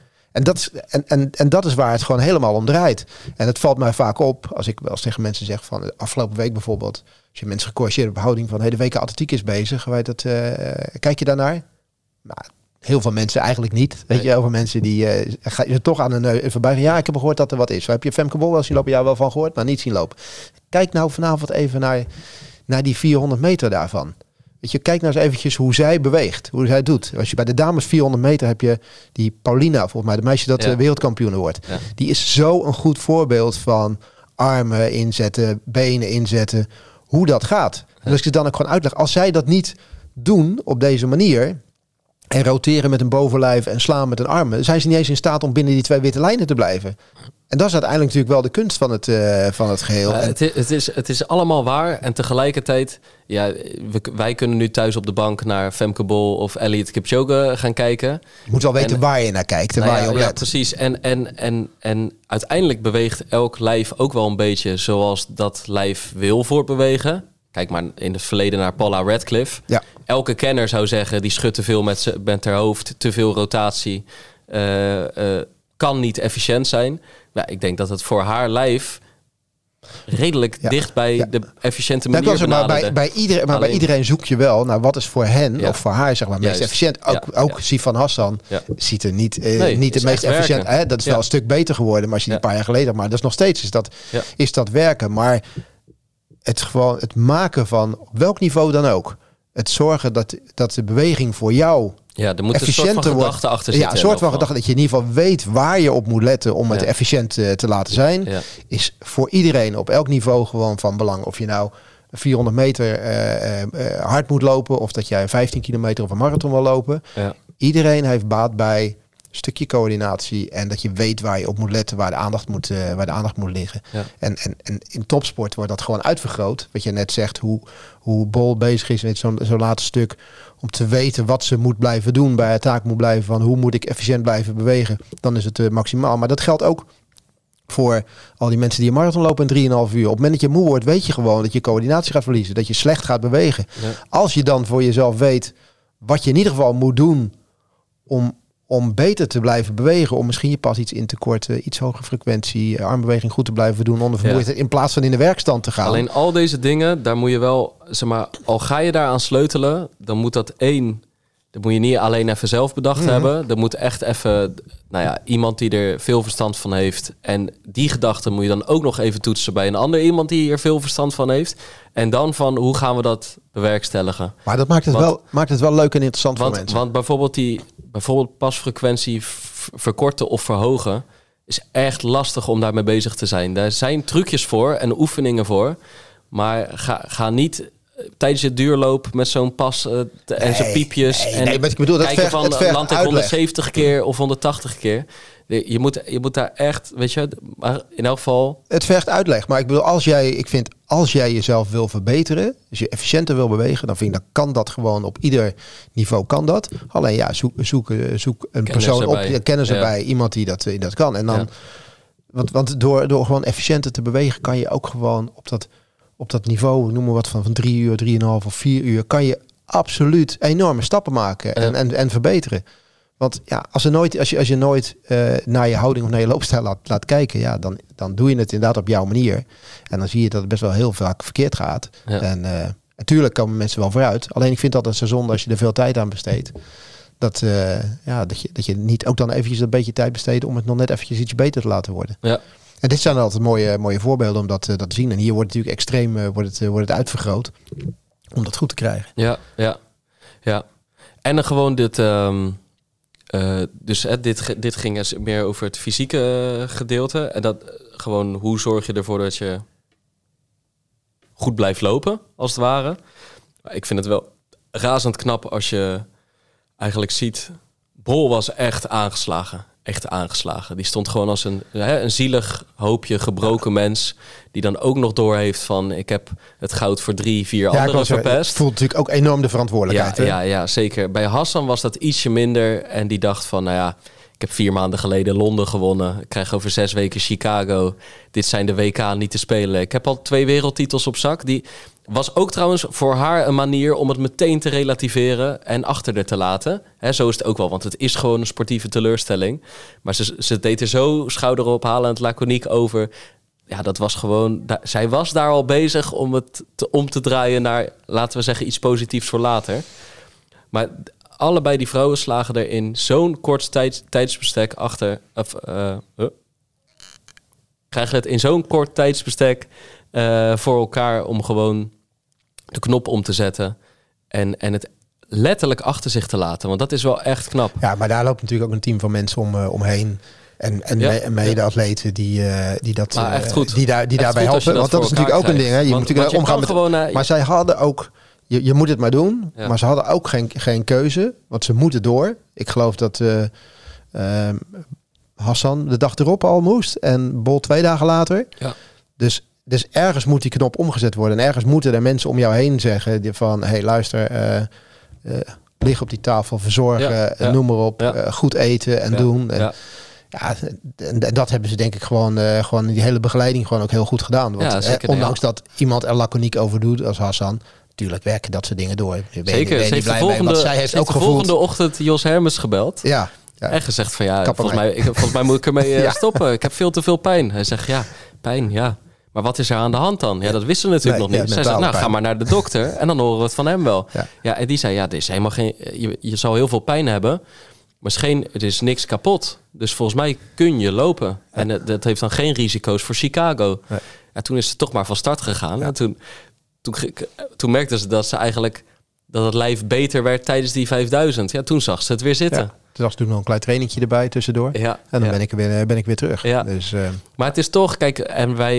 En dat is waar het gewoon helemaal om draait. En het valt mij vaak op als ik wel eens tegen mensen zeg van de afgelopen week bijvoorbeeld. Als je mensen gecorrigeerd op houding van de WK Atletiek is bezig. Kijk je daarnaar? Nou, heel veel mensen eigenlijk niet. Weet je, over mensen die ga je toch aan de neus voorbij. Ja, ik heb gehoord dat er wat is. Heb je Femke Bol wel zien lopen? Ja, wel van gehoord, maar niet zien lopen. Kijk nou vanavond even naar die 400 meter daarvan. Weet je, kijk nou eens eventjes hoe zij beweegt, hoe zij het doet. Als je bij de dames 400 meter heb je die Paulina, volgens mij, de meisje dat wereldkampioen wordt. Ja. Die is zo een goed voorbeeld van armen inzetten, benen inzetten, hoe dat gaat. Ja. Dus als ik het dan ook gewoon uitleg, als zij dat niet doen op deze manier en roteren met een bovenlijf en slaan met een armen, zijn ze niet eens in staat om binnen die 2 witte lijnen te blijven. En dat is uiteindelijk natuurlijk wel de kunst van het geheel. Het is allemaal waar. En tegelijkertijd, wij kunnen nu thuis op de bank naar Femke Bol of Eliud Kipchoge gaan kijken. Je moet wel weten waar je naar kijkt en waar je op let. Ja, precies. En uiteindelijk beweegt elk lijf ook wel een beetje zoals dat lijf wil voortbewegen. Kijk maar in het verleden naar Paula Radcliffe. Ja. Elke kenner zou zeggen, die schudt te veel met haar hoofd, te veel rotatie, kan niet efficiënt zijn. Ja, ik denk dat het voor haar lijf redelijk dicht bij de efficiënte manier benaderde. Bij iedereen zoek je wel naar wat is voor hen of voor haar zeg maar meest efficiënt. Ook Sifan Hassan ziet er niet het meest efficiënt. Dat is wel een stuk beter geworden, maar als je een paar jaar geleden, maar dat is nog steeds is dat werken. Maar het maken van op welk niveau dan ook. Het zorgen dat de beweging voor jou er moet een soort van gedachte achter zitten. Ja, een soort van gedachte dat je in ieder geval weet waar je op moet letten om het efficiënt te laten zijn. Ja. Is voor iedereen op elk niveau gewoon van belang. Of je nou 400 meter hard moet lopen of dat jij 15 kilometer of een marathon wil lopen. Ja. Iedereen heeft baat bij een stukje coördinatie en dat je weet waar je op moet letten, waar de aandacht moet liggen. Ja. En in topsport wordt dat gewoon uitvergroot. Wat je net zegt, hoe Bol bezig is met zo'n laatste stuk om te weten wat ze moet blijven doen, bij haar taak moet blijven van hoe moet ik efficiënt blijven bewegen, dan is het maximaal. Maar dat geldt ook voor al die mensen die een marathon lopen in 3,5 uur. Op het moment dat je moe wordt, weet je gewoon dat je coördinatie gaat verliezen, dat je slecht gaat bewegen. Ja. Als je dan voor jezelf weet wat je in ieder geval moet doen om beter te blijven bewegen, om misschien je pas iets in te korten, iets hogere frequentie, armbeweging goed te blijven doen onder vermoeidheid, in plaats van in de werkstand te gaan. Alleen al deze dingen, daar moet je wel, zeg maar, al ga je daaraan sleutelen, dan moet dat dat moet je niet alleen even zelf bedacht hebben. Er moet echt even, iemand die er veel verstand van heeft. En die gedachten moet je dan ook nog even toetsen bij een ander iemand die er veel verstand van heeft. En dan van, hoe gaan we dat bewerkstelligen? Maar dat maakt het wel leuk en interessant voor mensen. Want bijvoorbeeld pasfrequentie verkorten of verhogen is echt lastig om daarmee bezig te zijn. Daar zijn trucjes voor en oefeningen voor. Maar ga niet tijdens je duurloop met zo'n pas en zo'n piepjes. Maar ik bedoel, kijken van land ik 170 keer of 180 keer. Je moet daar echt, weet je, maar in elk geval. Het vergt uitleg. Maar ik bedoel, als jij jezelf wil verbeteren, als je efficiënter wil bewegen, dan kan dat gewoon op ieder niveau kan dat. Alleen zoek een persoon op, kennis erbij, iemand die dat kan. En dan, want door gewoon efficiënter te bewegen, kan je ook gewoon op dat niveau, noem maar wat van 3 uur, 3,5 of 4 uur, kan je absoluut enorme stappen maken en verbeteren. Want als je nooit naar je houding of naar je loopstijl laat kijken, dan doe je het inderdaad op jouw manier. En dan zie je dat het best wel heel vaak verkeerd gaat. Ja. En natuurlijk komen mensen wel vooruit. Alleen ik vind dat een zonde als je er veel tijd aan besteedt. Dat je niet ook dan eventjes een beetje tijd besteedt om het nog net eventjes iets beter te laten worden. Ja. En dit zijn altijd mooie voorbeelden om dat te zien. En hier wordt natuurlijk extreem wordt het uitvergroot om dat goed te krijgen. Ja. En dan gewoon dit. Dit ging meer over het fysieke gedeelte. En dat gewoon, hoe zorg je ervoor dat je goed blijft lopen, als het ware. Maar ik vind het wel razend knap als je eigenlijk ziet, Bol was echt aangeslagen. echt aangeslagen. Die stond gewoon als een zielig hoopje gebroken mens... die dan ook nog doorheeft van... ik heb het goud voor 3-4 anderen verpest. Het voelt natuurlijk ook enorm de verantwoordelijkheid. Ja, zeker. Bij Hassan was dat ietsje minder. En die dacht van, ik heb 4 maanden geleden Londen gewonnen. Ik krijg over 6 weken Chicago. Dit zijn de WK niet te spelen. Ik heb al 2 wereldtitels op zak. Die was ook trouwens voor haar een manier om het meteen te relativeren en achter er te laten. Zo is het ook wel, want het is gewoon een sportieve teleurstelling. Maar ze deed er zo schouderophalend laconiek over. Ja, dat was gewoon... Zij was daar al bezig om het om te draaien naar, laten we zeggen, iets positiefs voor later. Maar allebei die vrouwen slagen er in zo'n kort tijdsbestek achter... krijgen het in zo'n kort tijdsbestek voor elkaar om gewoon de knop om te zetten. En het letterlijk achter zich te laten. Want dat is wel echt knap. Ja, maar daar loopt natuurlijk ook een team van mensen omheen. En mede-atleten die dat echt goed. die daarbij helpen. Want dat is natuurlijk ook een ding. Hè? Je moet natuurlijk omgaan met... Maar zij hadden ook... Je moet het maar doen. Ja. Maar ze hadden ook geen keuze. Want ze moeten door. Ik geloof dat Hassan de dag erop al moest. En Bolt 2 dagen later. Ja. Dus ergens moet die knop omgezet worden. En ergens moeten er mensen om jou heen zeggen van... Hey, luister, lig op die tafel, verzorgen, noem maar op. Goed eten en doen. En, en dat hebben ze denk ik gewoon in die hele begeleiding gewoon ook heel goed gedaan. Want, ondanks dat iemand er laconiek over doet als Hassan... Natuurlijk werken dat soort dingen door. Zeker, ze heeft de volgende ochtend Jos Hermes gebeld. Ja. En gezegd van volgens mij moet ik ermee stoppen. Ik heb veel te veel pijn. Hij zegt pijn, ja. Maar wat is er aan de hand dan? Ja, dat wisten we natuurlijk nog niet. Zij zegt, ga maar naar de dokter en dan horen we het van hem wel. Ja, en die zei, er is helemaal geen... Je zal heel veel pijn hebben, maar het is niks kapot. Dus volgens mij kun je lopen. Ja. En dat heeft dan geen risico's voor Chicago. Nee. Ja, toen is ze toch maar van start gegaan. Ja. En toen merkten ze dat het lijf beter werd tijdens die 5000. Ja, toen zag ze het weer zitten. Ja. Toen was toen nog een klein trainingje erbij tussendoor. Ja, en dan ben ik weer terug. Ja. Dus, maar het is toch, kijk, en wij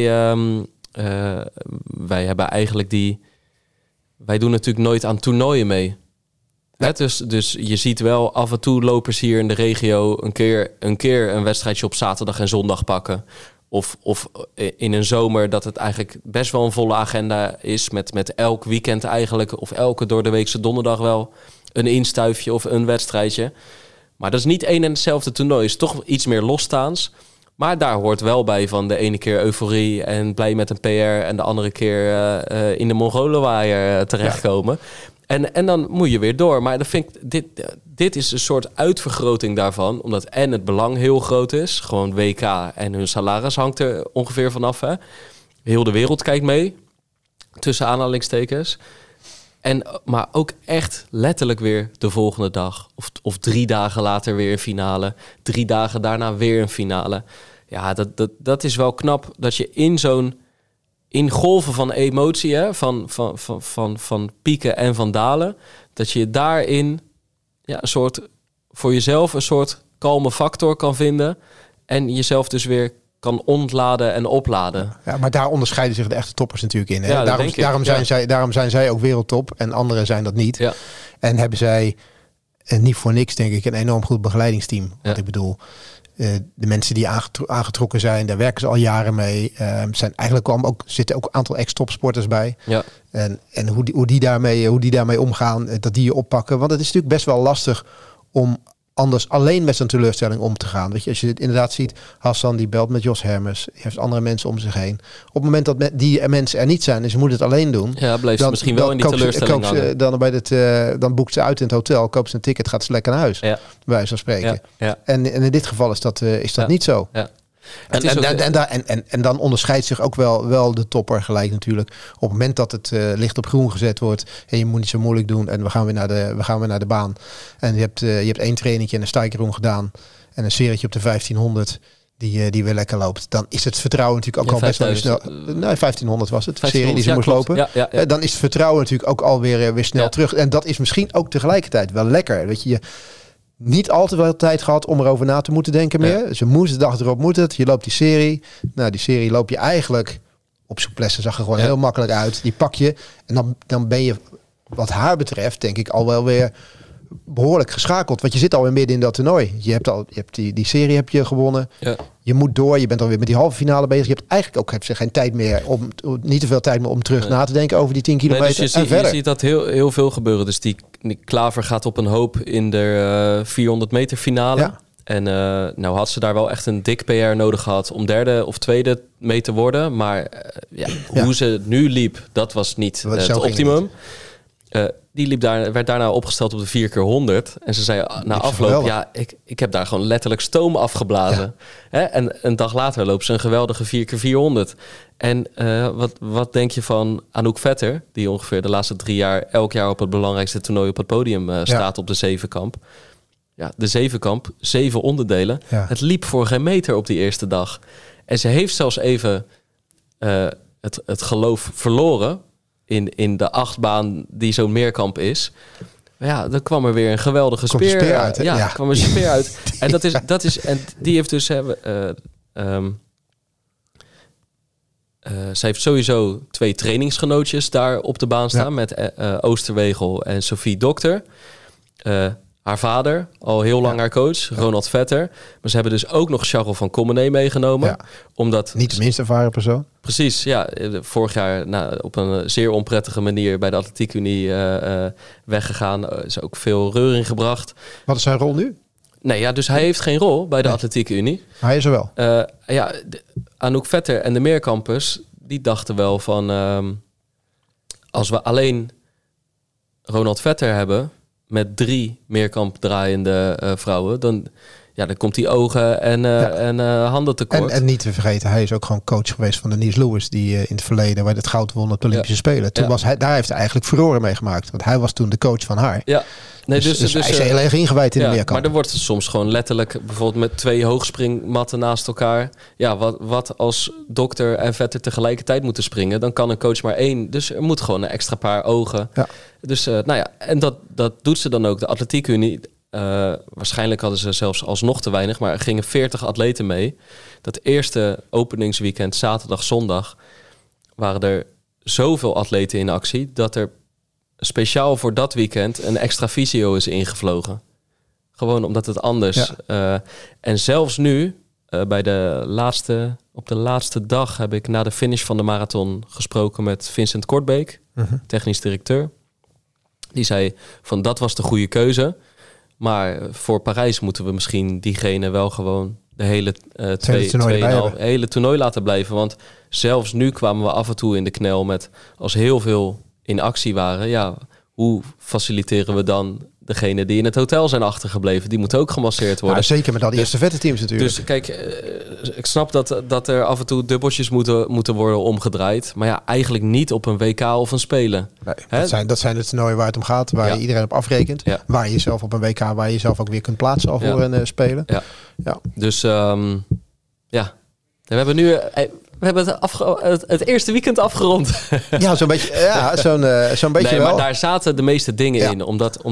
hebben eigenlijk wij doen natuurlijk nooit aan toernooien mee. Ja. Dus je ziet wel af en toe lopers hier in de regio een keer een wedstrijdje op zaterdag en zondag pakken. Of in een zomer dat het eigenlijk best wel een volle agenda is. Met elk weekend eigenlijk, of elke doordeweekse donderdag wel een instuifje of een wedstrijdje. Maar dat is niet één en hetzelfde toernooi. Het is toch iets meer losstaans. Maar daar hoort wel bij van de ene keer euforie en blij met een PR... en de andere keer in de Mongolenwaaier terechtkomen. Ja. En dan moet je weer door. Maar dan vind ik, dit is een soort uitvergroting daarvan. Omdat het belang heel groot is. Gewoon WK en hun salaris hangt er ongeveer vanaf. Hè? Heel de wereld kijkt mee. Tussen aanhalingstekens. Maar ook echt letterlijk weer de volgende dag. Of 3 dagen later weer een finale. 3 dagen daarna weer een finale. Ja, dat is wel knap. Dat je in golven van emotie, hè, van pieken en van dalen, dat je daarin een soort voor jezelf een soort kalme factor kan vinden. En jezelf dus weer kan ontladen en opladen. Ja, maar daar onderscheiden zich de echte toppers natuurlijk in. Hè? Ja, daarom zijn zij ook wereldtop en anderen zijn dat niet. Ja. En hebben zij, niet voor niks denk ik, een enorm goed begeleidingsteam. Ja. Wat ik bedoel, de mensen die aangetrokken zijn, daar werken ze al jaren mee. Zijn eigenlijk zitten ook een aantal ex-topsporters bij. Ja. En hoe die daarmee omgaan, dat die je oppakken. Want het is natuurlijk best wel lastig om anders alleen met zo'n teleurstelling om te gaan. Weet je, als je het inderdaad ziet, Hassan die belt met Jos Hermes, die heeft andere mensen om zich heen. Op het moment dat die mensen er niet zijn en ze moeten het alleen doen, blijft ze misschien wel in die teleurstelling dan boekt ze uit in het hotel, koopt ze een ticket, gaat ze lekker naar huis. Ja. Bij wijze van spreken. Ja. Ja. En in dit geval is dat niet zo. Ja. En dan onderscheidt zich ook wel de topper gelijk natuurlijk. Op het moment dat het licht op groen gezet wordt en je moet niet zo moeilijk doen en we gaan weer naar de baan. En je hebt 1 trainingje en een stijgeroen gedaan en een serietje op de 1500 die weer lekker loopt. Dan is het vertrouwen natuurlijk ook al best wel snel. Nee, 1500 was het. De serie die ze moest lopen. Ja. Dan is het vertrouwen natuurlijk ook alweer weer snel terug. En dat is misschien ook tegelijkertijd wel lekker. Weet je niet al te veel tijd gehad om erover na te moeten denken meer. Dus de dag erop moet het. Je loopt die serie. Nou, die serie loop je eigenlijk op souplesse. Zag er gewoon heel makkelijk uit. Die pak je. En dan ben je, wat haar betreft, denk ik al wel weer behoorlijk geschakeld. Want je zit alweer midden in dat toernooi. Je hebt die serie heb je gewonnen. Ja. Je moet door. Je bent alweer met die halve finale bezig. Je hebt eigenlijk ook geen tijd meer niet te veel tijd meer om terug na te denken over die 10 kilometer. Dus je ziet dat heel veel gebeuren. Dus die Klaver gaat op een hoop in de 400 meter finale. Ja. En nou had ze daar wel echt een dik PR nodig gehad om derde of tweede mee te worden. Maar hoe ze nu liep, dat was niet het optimum. Die werd daarna opgesteld op de 4x100. En ze zei na afloop, ik heb daar gewoon letterlijk stoom afgeblazen. Ja. En een dag later loopt ze een geweldige 4x400. En wat denk je van Anouk Vetter, die ongeveer de laatste 3 jaar elk jaar op het belangrijkste toernooi op het podium staat op de Zevenkamp. Ja, de Zevenkamp, 7 onderdelen. Ja. Het liep voor geen meter op die eerste dag. En ze heeft zelfs even het geloof verloren in de achtbaan die zo'n meerkamp is. Maar ja, dan kwam er weer een geweldige speer uit. Kwam een speer uit. En dat is en die heeft dus ze heeft sowieso 2 trainingsgenootjes daar op de baan staan met Oosterwegel en Sophie Dokter. Haar vader, al heel lang haar coach, Ronald Vetter. Maar ze hebben dus ook nog Charles van Commenee meegenomen. Ja. Omdat niet de minst ervaren persoon. Precies, ja. Vorig jaar op een zeer onprettige manier bij de Atletiek Unie weggegaan. Is ook veel reuring gebracht. Wat is zijn rol nu? Nee, dus hij heeft geen rol bij de Atletiek Unie. Maar hij is er wel. Anouk Vetter en de meerkampers, die dachten wel van... als we alleen Ronald Vetter hebben met 3 meerkamp draaiende vrouwen, dan komt die ogen en handen tekort. En niet te vergeten, hij is ook gewoon coach geweest van Denise Lewis, die in het verleden waar het goud won op de Olympische Spelen. Toen daar heeft hij eigenlijk furoren mee gemaakt, want hij was toen de coach van haar. Ja. Nee, dus hij is heel erg ingewijd in de meerkamp. Maar er wordt soms gewoon letterlijk bijvoorbeeld met 2 hoogspringmatten naast elkaar. Ja, wat als Dokter en Vetter tegelijkertijd moeten springen, dan kan een coach maar 1. Dus er moet gewoon een extra paar ogen. Ja. Dus en dat doet ze dan ook. De Atletiek Unie, waarschijnlijk hadden ze zelfs alsnog te weinig, maar er gingen 40 atleten mee. Dat eerste openingsweekend, zaterdag, zondag, waren er zoveel atleten in actie dat er speciaal voor dat weekend een extra fysio is ingevlogen. Gewoon omdat het anders... Ja. En zelfs nu, op de laatste dag heb ik na de finish van de marathon gesproken met Vincent Kortbeek, technisch directeur. Die zei van dat was de goede keuze. Maar voor Parijs moeten we misschien diegene wel gewoon de hele toernooi laten blijven. Want zelfs nu kwamen we af en toe in de knel met als heel veel in actie waren. Hoe faciliteren we dan degene die in het hotel zijn achtergebleven? Die moeten ook gemasseerd worden. Ja, zeker met al die eerste vette teams natuurlijk. Dus kijk, ik snap dat er af en toe dubbeltjes moeten worden omgedraaid. Maar eigenlijk niet op een WK of een Spelen. Nee, dat zijn de toernooien waar het om gaat. Waar je iedereen op afrekent. Ja. Waar je jezelf op een WK, waar je jezelf ook weer kunt plaatsen al voor een Spelen. Ja. Dus we hebben nu... We hebben het eerste weekend afgerond. Ja, zo'n beetje. Ja, zo'n beetje wel. Maar daar zaten de meeste dingen in.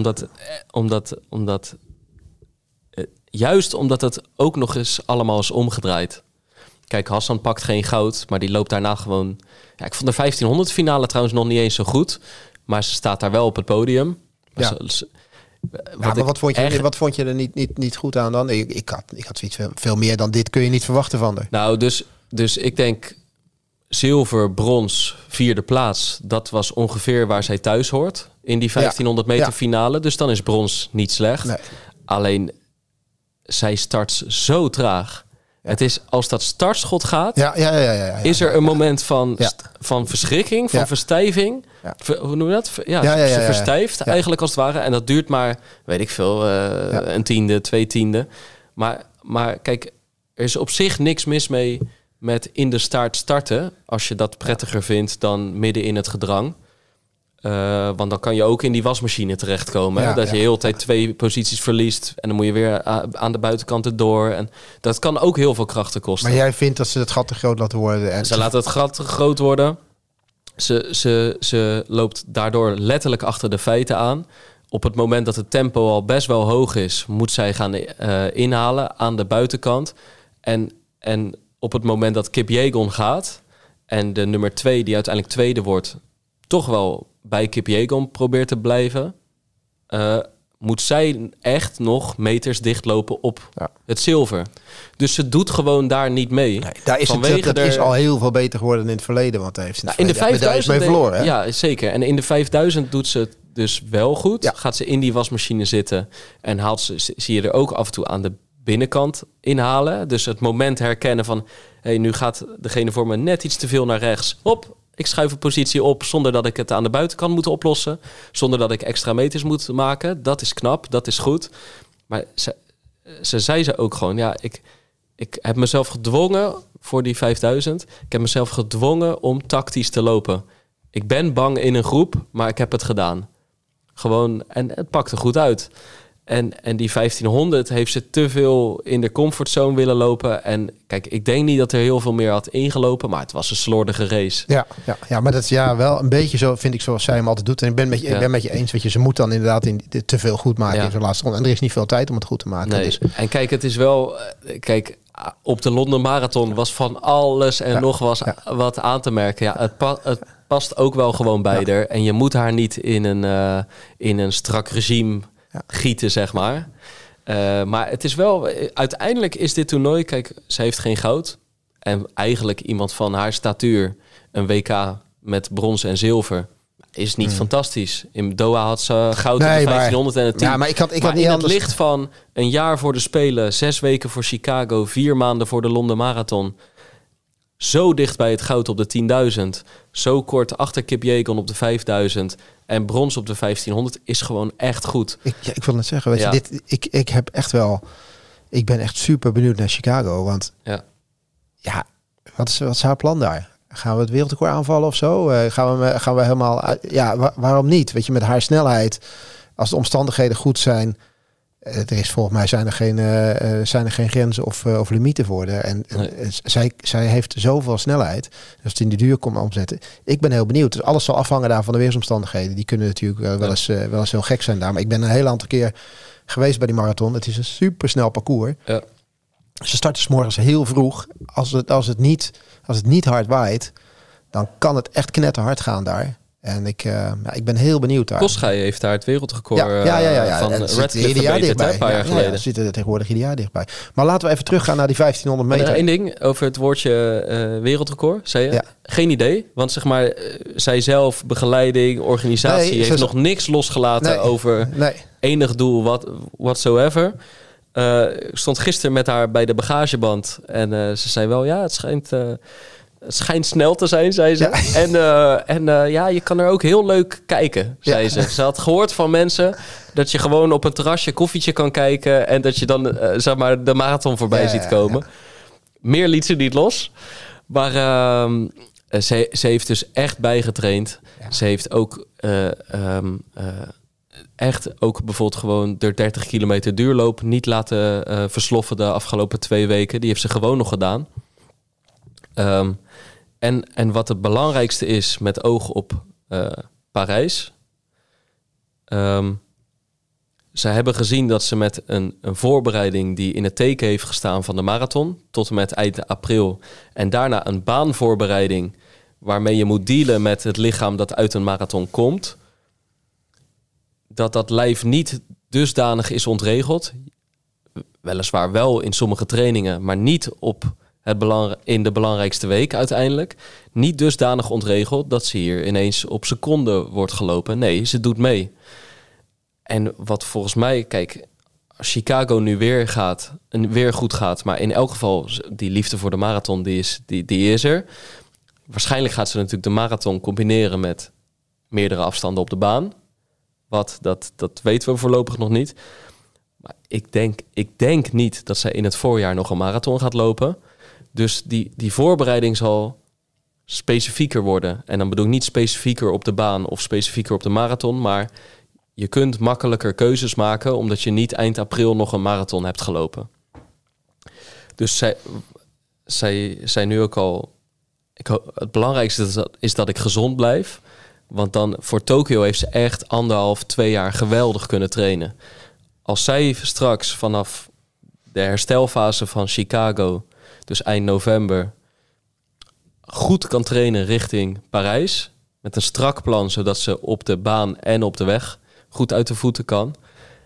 Juist omdat het ook nog eens allemaal is omgedraaid. Kijk, Hassan pakt geen goud, maar die loopt daarna gewoon... Ja, ik vond de 1500 finale trouwens nog niet eens zo goed. Maar ze staat daar wel op het podium. Ja. Wat vond je er niet goed aan dan? Ik had zoiets veel meer dan dit kun je niet verwachten van haar. Nou, dus ik denk zilver, brons, 4e plaats. Dat was ongeveer waar zij thuis hoort in die 1500 meter finale. Dus dan is brons niet slecht. Nee. Alleen, zij start zo traag. Ja. Het is als dat startschot gaat, is er een moment van verschrikking, van verstijving. Ja. Hoe noem je dat? Ze verstijft eigenlijk als het ware. En dat duurt maar, weet ik veel, een tiende, 2 tienden. Maar kijk, er is op zich niks mis mee met in de start starten. Als je dat prettiger vindt dan midden in het gedrang. Want dan kan je ook in die wasmachine terechtkomen. Ja, dat je heel de tijd 2 posities verliest. En dan moet je weer aan de buitenkant erdoor. En dat kan ook heel veel krachten kosten. Maar jij vindt dat ze het gat te groot laten worden? En ze laten het gat te groot worden. Ze loopt daardoor letterlijk achter de feiten aan. Op het moment dat het tempo al best wel hoog is, moet zij gaan inhalen aan de buitenkant. En op het moment dat Kipyegon gaat en de nummer 2, die uiteindelijk tweede wordt, toch wel bij Kipyegon probeert te blijven, moet zij echt nog meters dichtlopen op het zilver. Dus ze doet gewoon daar niet mee. Nee, daar is het is al heel veel beter geworden in het verleden. Want heeft in de 5000 mee verloren. Hè? Ja, zeker. En in de 5000 doet ze het dus wel goed. Ja. Gaat ze in die wasmachine zitten en zie je er ook af en toe aan de binnenkant inhalen. Dus het moment herkennen van, nu gaat degene voor me net iets te veel naar rechts. Hop, ik schuif een positie op zonder dat ik het aan de buitenkant moet oplossen. Zonder dat ik extra meters moet maken. Dat is knap, dat is goed. Maar ze zei ze ook gewoon, ik heb mezelf gedwongen voor die 5000. Ik heb mezelf gedwongen om tactisch te lopen. Ik ben bang in een groep, maar ik heb het gedaan. Gewoon, en het pakte goed uit. En die 1500 heeft ze te veel in de comfortzone willen lopen. En kijk, ik denk niet dat er heel veel meer had ingelopen, maar het was een slordige race. Ja, maar dat is wel een beetje zo, vind ik, zoals zij hem altijd doet. En ik ben met je eens, weet je, ze moet dan inderdaad te veel goed maken in zo'n laatste ronde. En er is niet veel tijd om het goed te maken. Nee. Dus. En kijk, het is wel, op de Londen Marathon was van alles en nog wat aan te merken. Ja, het past ook wel gewoon bij haar. En je moet haar niet in een strak regime gieten, zeg maar. Maar het is wel, uiteindelijk is dit toernooi, kijk, ze heeft geen goud. En eigenlijk iemand van haar statuur, een WK met brons en zilver, is niet fantastisch. In Doha had ze goud in de 1500 en het 10. Ja, maar ik had niet in het licht van een jaar voor de Spelen, 6 weken voor Chicago, 4 maanden voor de Londen Marathon. Zo dicht bij het goud op de 10.000. Zo kort achter Kip Yegon op de 5.000. En brons op de 1500 is gewoon echt goed. Ik wil net zeggen, weet je, ik heb echt wel... Ik ben echt super benieuwd naar Chicago. Want wat is haar plan daar? Gaan we het wereldrecord aanvallen of zo? Gaan we helemaal... waarom niet? Weet je, met haar snelheid, als de omstandigheden goed zijn... Er is volgens mij zijn er geen grenzen of limieten voor haar. En zij heeft zoveel snelheid. Dus als het in de duur komt omzetten. Ik ben heel benieuwd. Dus alles zal afhangen daar van de weersomstandigheden. Die kunnen natuurlijk wel eens heel gek zijn daar. Maar ik ben een heel aantal keer geweest bij die marathon. Het is een supersnel parcours. Ja. Ze starten 's morgens heel vroeg. Als het niet hard waait, dan kan het echt knetterhard gaan daar. En ik ben heel benieuwd daar. Koschei heeft daar het wereldrecord van Redcliffe verbeterd, een paar jaar geleden. Ja, zitten er tegenwoordig ieder jaar dichtbij. Maar laten we even teruggaan naar die 1500 meter. Eén ding over het woordje wereldrecord, zei je? Ja. Geen idee, want zeg maar, zij zelf, begeleiding, organisatie, heeft nog niks losgelaten over enig doel, whatsoever. Ik stond gisteren met haar bij de bagageband en ze zei wel, het schijnt snel te zijn, zei ze. Ja. Je kan er ook heel leuk kijken, zei ze. Ze had gehoord van mensen dat je gewoon op een terrasje koffietje kan kijken en dat je dan de marathon voorbij ziet komen. Ja. Meer liet ze niet los. Maar ze heeft dus echt bijgetraind. Ja. Ze heeft ook echt ook bijvoorbeeld gewoon de 30 kilometer duurloop niet laten versloffen de afgelopen 2 weken. Die heeft ze gewoon nog gedaan. En wat het belangrijkste is met oog op Parijs. Ze hebben gezien dat ze met een voorbereiding die in het teken heeft gestaan van de marathon tot en met eind april. En daarna een baanvoorbereiding waarmee je moet dealen met het lichaam dat uit een marathon komt. Dat lijf niet dusdanig is ontregeld. Weliswaar wel in sommige trainingen, maar niet in de belangrijkste week uiteindelijk. Niet dusdanig ontregeld dat ze hier ineens op seconden wordt gelopen. Nee, ze doet mee. En wat volgens mij, kijk, als Chicago nu weer goed gaat, maar in elk geval die liefde voor de marathon, die is er. Waarschijnlijk gaat ze natuurlijk de marathon combineren met meerdere afstanden op de baan. Dat weten we voorlopig nog niet. Maar ik denk niet dat zij in het voorjaar nog een marathon gaat lopen. Dus die voorbereiding zal specifieker worden. En dan bedoel ik niet specifieker op de baan of specifieker op de marathon, maar je kunt makkelijker keuzes maken omdat je niet eind april nog een marathon hebt gelopen. Dus zij zei nu ook al, het belangrijkste is dat ik gezond blijf. Want dan voor Tokio heeft ze echt 1,5-2 jaar geweldig kunnen trainen. Als zij straks vanaf de herstelfase van Chicago, dus eind november, goed kan trainen richting Parijs, met een strak plan, zodat ze op de baan en op de weg goed uit de voeten kan.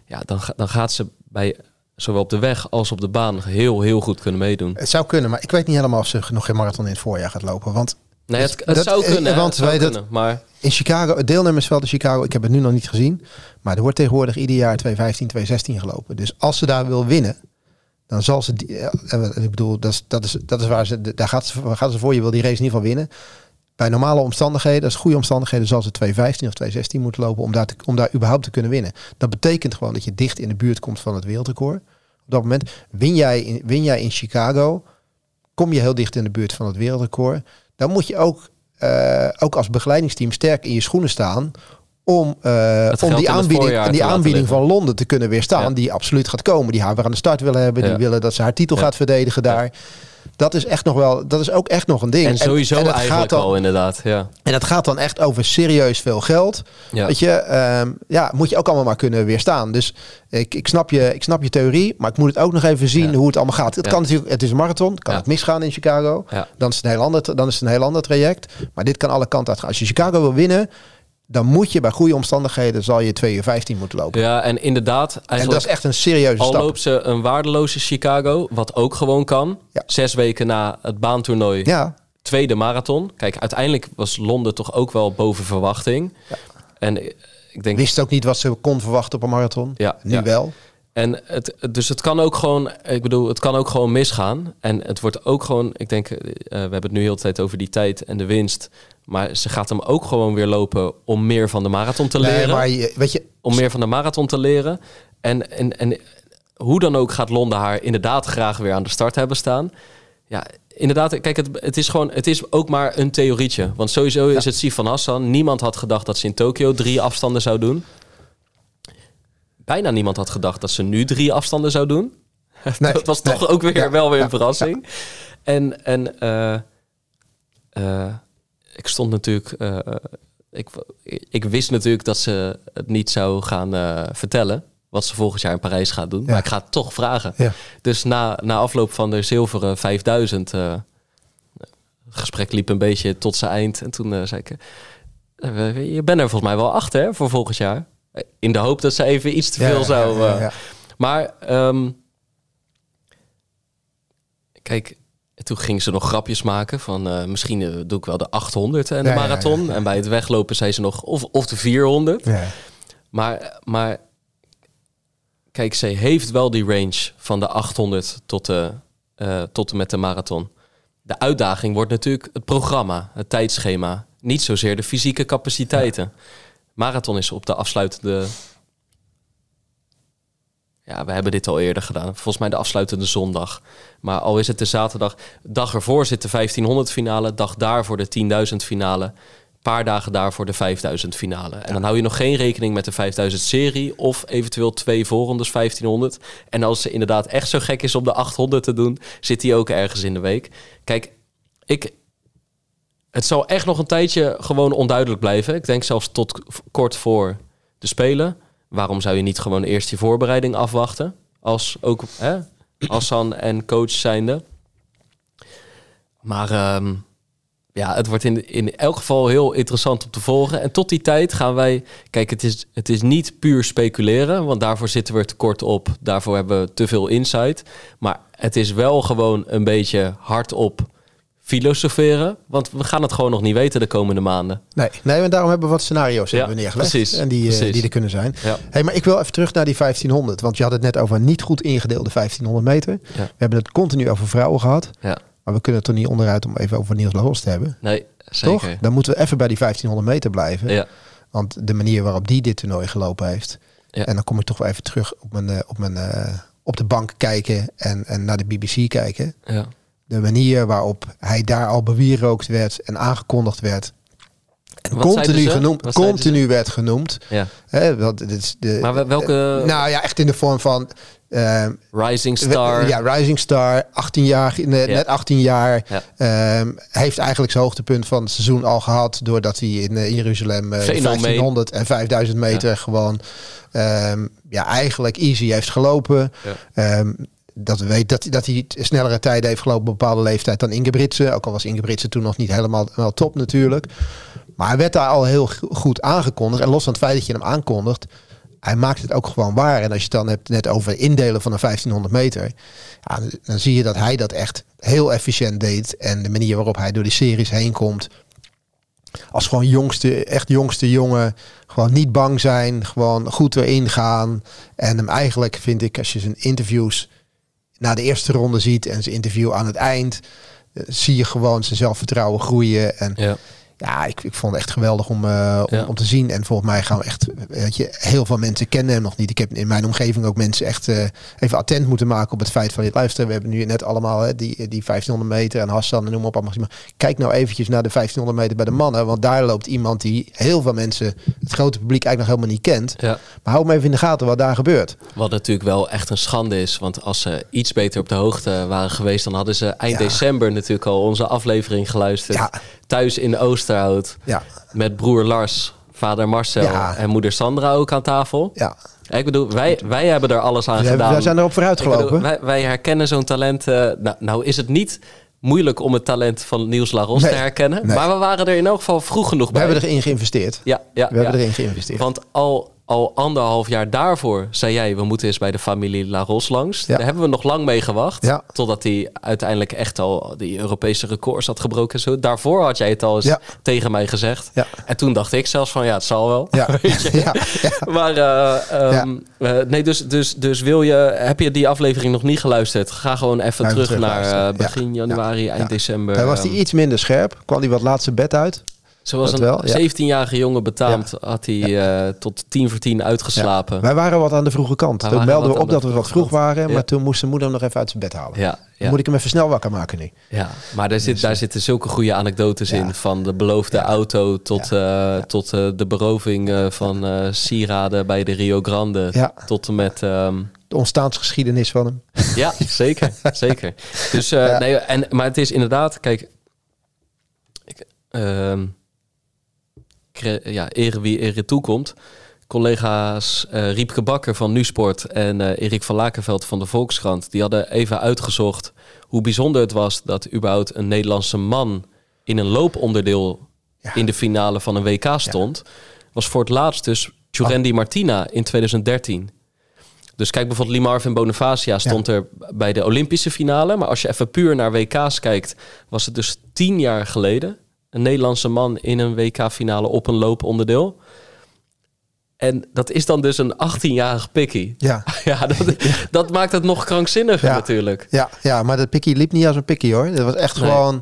Ja, dan gaat ze bij zowel op de weg als op de baan heel, heel goed kunnen meedoen. Het zou kunnen, maar ik weet niet helemaal of ze nog geen marathon in het voorjaar gaat lopen. Want nee, het zou kunnen. Want wij dat maar in Chicago, het deelnemersveld in Chicago, ik heb het nu nog niet gezien, maar er wordt tegenwoordig ieder jaar 2:15, 2:16 gelopen. Dus als ze daar wil winnen, dan zal ze, ik bedoel, dat is waar ze, daar gaat ze voor. Je wil die race in ieder geval winnen. Bij normale omstandigheden, als goede omstandigheden, zal ze 2:15 of 2:16 moeten lopen om daar überhaupt te kunnen winnen. Dat betekent gewoon dat je dicht in de buurt komt van het wereldrecord. Op dat moment win jij in Chicago, kom je heel dicht in de buurt van het wereldrecord. Dan moet je ook als begeleidingsteam sterk in je schoenen staan om die aanbieding van Londen te kunnen weerstaan, die absoluut gaat komen. Die haar weer aan de start willen hebben, die willen dat ze haar titel gaat verdedigen daar. Dat is ook echt nog een ding. En sowieso en eigenlijk al inderdaad. Ja. En dat gaat dan echt over serieus veel geld. Ja. Weet je, moet je ook allemaal maar kunnen weerstaan. Dus ik snap je theorie, maar ik moet het ook nog even zien hoe het allemaal gaat. Het kan natuurlijk, het is een marathon, kan het misgaan in Chicago. Ja. Dan is het een heel ander traject. Maar dit kan alle kanten uitgaan. Als je Chicago wil winnen, dan moet je bij goede omstandigheden zal je 2:15 moeten lopen. Ja, en inderdaad, eigenlijk, en dat is echt een serieuze stap. Al loopt ze een waardeloze Chicago, wat ook gewoon kan. Ja. 6 weken na het baantoernooi, tweede marathon. Kijk, uiteindelijk was Londen toch ook wel boven verwachting. Ja. En ik denk, wist ook niet wat ze kon verwachten op een marathon. Ja, nu wel. En het kan ook gewoon, het kan ook gewoon misgaan. En het wordt ook gewoon, ik denk, we hebben het nu heel de tijd over die tijd en de winst. Maar ze gaat hem ook gewoon weer lopen om meer van de marathon te leren. Maar weet je, om meer van de marathon te leren. En hoe dan ook gaat Londen haar inderdaad graag weer aan de start hebben staan. Ja, inderdaad, kijk, het is ook maar een theorietje. Want sowieso is het Sifan Hassan. Niemand had gedacht dat ze in Tokio 3 afstanden zou doen. Bijna niemand had gedacht dat ze nu 3 afstanden zou doen. Nee, dat was toch ook weer wel weer een verrassing. Ja. Ik stond natuurlijk... Ik wist natuurlijk dat ze het niet zou gaan vertellen wat ze volgend jaar in Parijs gaat doen. Ja. Maar ik ga het toch vragen. Ja. Dus na afloop van de zilveren 5000... het gesprek liep een beetje tot zijn eind. En toen zei ik... je bent er volgens mij wel achter, hè, voor volgend jaar. In de hoop dat ze even iets te veel zou... Maar kijk, toen ging ze nog grapjes maken van... misschien doe ik wel de 800 en de marathon. En bij het weglopen zei ze nog of de 400. Ja. Maar kijk, ze heeft wel die range van de 800 tot en met de marathon. De uitdaging wordt natuurlijk het programma, het tijdschema. Niet zozeer de fysieke capaciteiten. Ja. Marathon is op de afsluitende... Ja, we hebben dit al eerder gedaan. Volgens mij de afsluitende zondag. Maar al is het de zaterdag... Dag ervoor zit de 1500 finale. Dag daarvoor de 10.000 finale. Paar dagen daarvoor de 5000 finale. En dan hou je nog geen rekening met de 5000 serie... of eventueel 2 voorrondes 1500. En als ze inderdaad echt zo gek is om de 800 te doen... zit die ook ergens in de week. Kijk, het zal echt nog een tijdje gewoon onduidelijk blijven. Ik denk zelfs tot kort voor de Spelen. Waarom zou je niet gewoon eerst die voorbereiding afwachten? Als ook Hassan en coach zijnde. Maar het wordt in elk geval heel interessant om te volgen. En tot die tijd gaan wij... Kijk, het is niet puur speculeren, want daarvoor zitten we te kort op. Daarvoor hebben we te veel insight. Maar het is wel gewoon een beetje hardop filosoferen. Want we gaan het gewoon nog niet weten de komende maanden. Nee, en daarom hebben we wat scenario's neergelegd. Precies, en die er kunnen zijn. Ja. Hey, maar ik wil even terug naar die 1500. Want je had het net over niet goed ingedeelde 1500 meter. Ja. We hebben het continu over vrouwen gehad. Ja. Maar we kunnen het er niet onderuit om even over Niels Lahos te hebben. Nee, zeker. Toch? Dan moeten we even bij die 1500 meter blijven. Ja. Want de manier waarop die dit toernooi gelopen heeft. Ja. En dan kom ik toch wel even terug op de bank kijken en naar de BBC kijken. Ja. De manier waarop hij daar al bewierookt werd en aangekondigd werd. En continu werd genoemd. Ja. Maar welke... Nou ja, echt in de vorm van... Rising Star. Ja, Rising Star. 18 jaar, net 18 jaar. Ja. Heeft eigenlijk zijn hoogtepunt van het seizoen al gehad. Doordat hij in Jeruzalem 1500 en 5000 meter gewoon... eigenlijk easy heeft gelopen. Ja. Dat we weten dat hij snellere tijden heeft gelopen op een bepaalde leeftijd dan Ingebrigtsen. Ook al was Ingebrigtsen toen nog niet helemaal top natuurlijk. Maar hij werd daar al heel goed aangekondigd. En los van het feit dat je hem aankondigt... hij maakt het ook gewoon waar. En als je het dan hebt net over indelen van een 1500 meter. Ja, dan zie je dat hij dat echt heel efficiënt deed. En de manier waarop hij door die series heen komt. Als gewoon jongste jongen. Gewoon niet bang zijn. Gewoon goed erin gaan. En hem eigenlijk vind ik, als je zijn interviews na de eerste ronde ziet. En zijn interview aan het eind. Zie je gewoon zijn zelfvertrouwen groeien. En ik vond het echt geweldig om te zien. En volgens mij gaan we echt... heel veel mensen kennen hem nog niet. Ik heb in mijn omgeving ook mensen echt even attent moeten maken op het feit van... luisteren, we hebben nu net allemaal die 1500 meter en Hassan en noem maar op. Maar kijk nou eventjes naar de 1500 meter bij de mannen. Want daar loopt iemand die heel veel mensen... het grote publiek eigenlijk nog helemaal niet kent. Ja. Maar hou hem even in de gaten wat daar gebeurt. Wat natuurlijk wel echt een schande is. Want als ze iets beter op de hoogte waren geweest... dan hadden ze eind december natuurlijk al onze aflevering geluisterd. Ja. Thuis in Oosterhout. Ja. Met broer Lars, vader Marcel en moeder Sandra ook aan tafel. Ja. Ik bedoel, wij hebben er alles aan gedaan. Wij zijn erop vooruit gelopen. Wij herkennen zo'n talent. Nou is het niet moeilijk om het talent van Niels Laros te herkennen. Nee. Maar we waren er in elk geval vroeg genoeg bij. We hebben erin geïnvesteerd. We hebben erin geïnvesteerd. Want al 1,5 jaar daarvoor zei jij... we moeten eens bij de familie Laros langs. Ja. Daar hebben we nog lang mee gewacht. Ja. Totdat hij uiteindelijk echt al die Europese records had gebroken. Zo. Daarvoor had jij het al eens tegen mij gezegd. Ja. En toen dacht ik zelfs van het zal wel. Ja. Maar nee, dus heb je die aflevering nog niet geluisterd? Ga gewoon even terug naar begin januari, eind december. Hij was die iets minder scherp. Kwam hij wat laat zijn bed uit. Zoals een 17-jarige jongen betaamt, had hij tot 10 voor 10 uitgeslapen. Ja. Wij waren wat aan de vroege kant. Toen melden we op dat we wat vroeg waren, maar toen moest zijn moeder hem nog even uit zijn bed halen. Dan moet ik hem even snel wakker maken nu. Ja, maar daar zitten zulke goede anekdotes in. Van de beloofde auto tot de beroving van sieraden bij de Rio Grande. Ja. Tot en met... de ontstaansgeschiedenis van hem. Ja, zeker. Zeker. Dus, maar het is inderdaad, kijk... ere wie ere toekomt. Collega's Riepke Bakker van NuSport en Erik van Lakenveld van de Volkskrant... die hadden even uitgezocht hoe bijzonder het was... dat überhaupt een Nederlandse man in een looponderdeel... in de finale van een WK stond. Was voor het laatst dus Jurendi Martina in 2013. Dus kijk bijvoorbeeld Limarvin Bonifacia stond er bij de Olympische finale. Maar als je even puur naar WK's kijkt... was het dus 10 jaar geleden... een Nederlandse man in een WK-finale op een looponderdeel. En dat is dan dus een 18-jarig pikkie. Ja. Dat maakt het nog krankzinniger natuurlijk. Ja, maar dat pikkie liep niet als een pikkie hoor. Dat was echt gewoon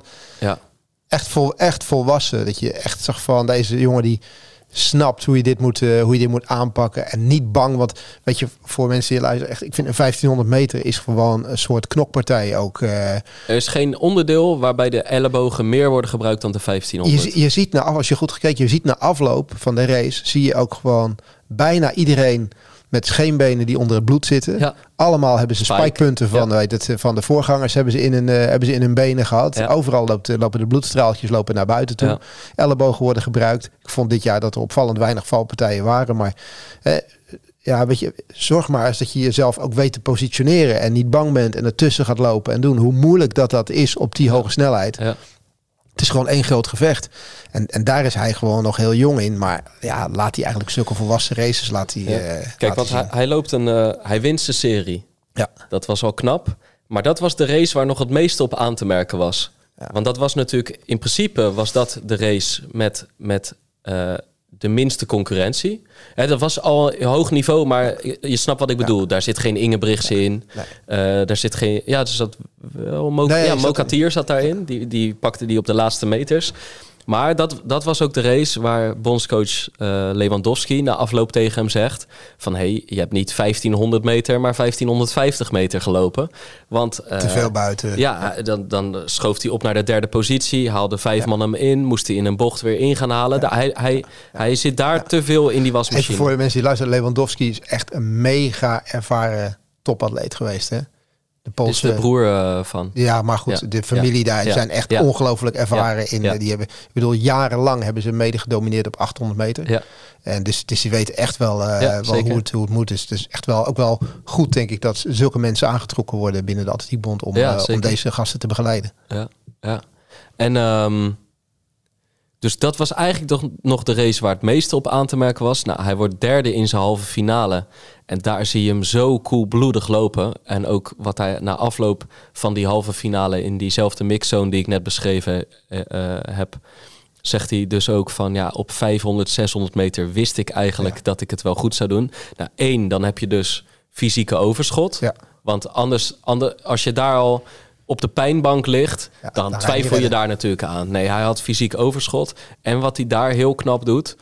echt volwassen. Dat je echt zag van deze jongen die snapt hoe je dit moet aanpakken. En niet bang, want weet je, voor mensen die luisteren, echt, ik vind een 1500 meter is gewoon een soort knokpartij ook. Er is geen onderdeel waarbij de ellebogen meer worden gebruikt dan de 1500. Je ziet als je goed gekeken, je ziet na afloop van de race, zie je ook gewoon bijna iedereen met scheenbenen die onder het bloed zitten. Ja. Allemaal hebben ze spikepunten van de voorgangers hebben ze in hun benen gehad. Ja. Overal lopen de bloedstraaltjes naar buiten toe. Ja. Ellebogen worden gebruikt. Ik vond dit jaar dat er opvallend weinig valpartijen waren. Maar weet je, zorg maar eens dat je jezelf ook weet te positioneren en niet bang bent en ertussen gaat lopen en doen. Hoe moeilijk dat is op die hoge snelheid. Ja. Het is gewoon één groot gevecht. En daar is hij gewoon nog heel jong in. Maar laat hij eigenlijk zulke volwassen races Kijk, want hij wint de serie. Ja. Dat was al knap. Maar dat was de race waar nog het meeste op aan te merken was. Ja. Want dat was natuurlijk... In principe was dat de race met de minste concurrentie. Dat was al hoog niveau, maar je snapt wat ik bedoel. Ja. Daar zit geen Ingebrigtsen in. Nee. Daar zit geen... Ja, dus dat wel Mokatier zat daarin. Die pakte die op de laatste meters. Maar dat was ook de race waar bondscoach Lewandowski na afloop tegen hem zegt van je hebt niet 1500 meter, maar 1550 meter gelopen. Want te veel buiten. Ja, dan schoof hij op naar de 3e positie, haalde 5 man hem in, moest hij in een bocht weer in gaan halen. Ja. Hij zit daar te veel in die wasmachine. Even voor de mensen die luisteren, Lewandowski is echt een mega ervaren topatleet geweest, hè? De Poolse, is de broer van. Ja, maar goed, de familie daar zijn echt ongelooflijk ervaren in. Die hebben, ik bedoel, jarenlang hebben ze mede gedomineerd op 800 meter. Ja. En dus die weten echt wel, hoe het moet. Dus het is echt wel ook wel goed, denk ik, dat zulke mensen aangetrokken worden binnen de Atletiekbond om deze gasten te begeleiden. Ja. En Dus dat was eigenlijk toch nog de race waar het meeste op aan te merken was. Nou, hij wordt derde in zijn halve finale. En daar zie je hem zo koelbloedig lopen. En ook wat hij na afloop van die halve finale in diezelfde mixzone die ik net beschreven heb, zegt hij dus ook van ja, op 500, 600 meter wist ik eigenlijk dat ik het wel goed zou doen. Nou, 1, dan heb je dus fysieke overschot. Ja. Want anders, als je daar al op de pijnbank ligt, dan twijfel je daar natuurlijk aan. Nee, hij had fysiek overschot. En wat hij daar heel knap doet,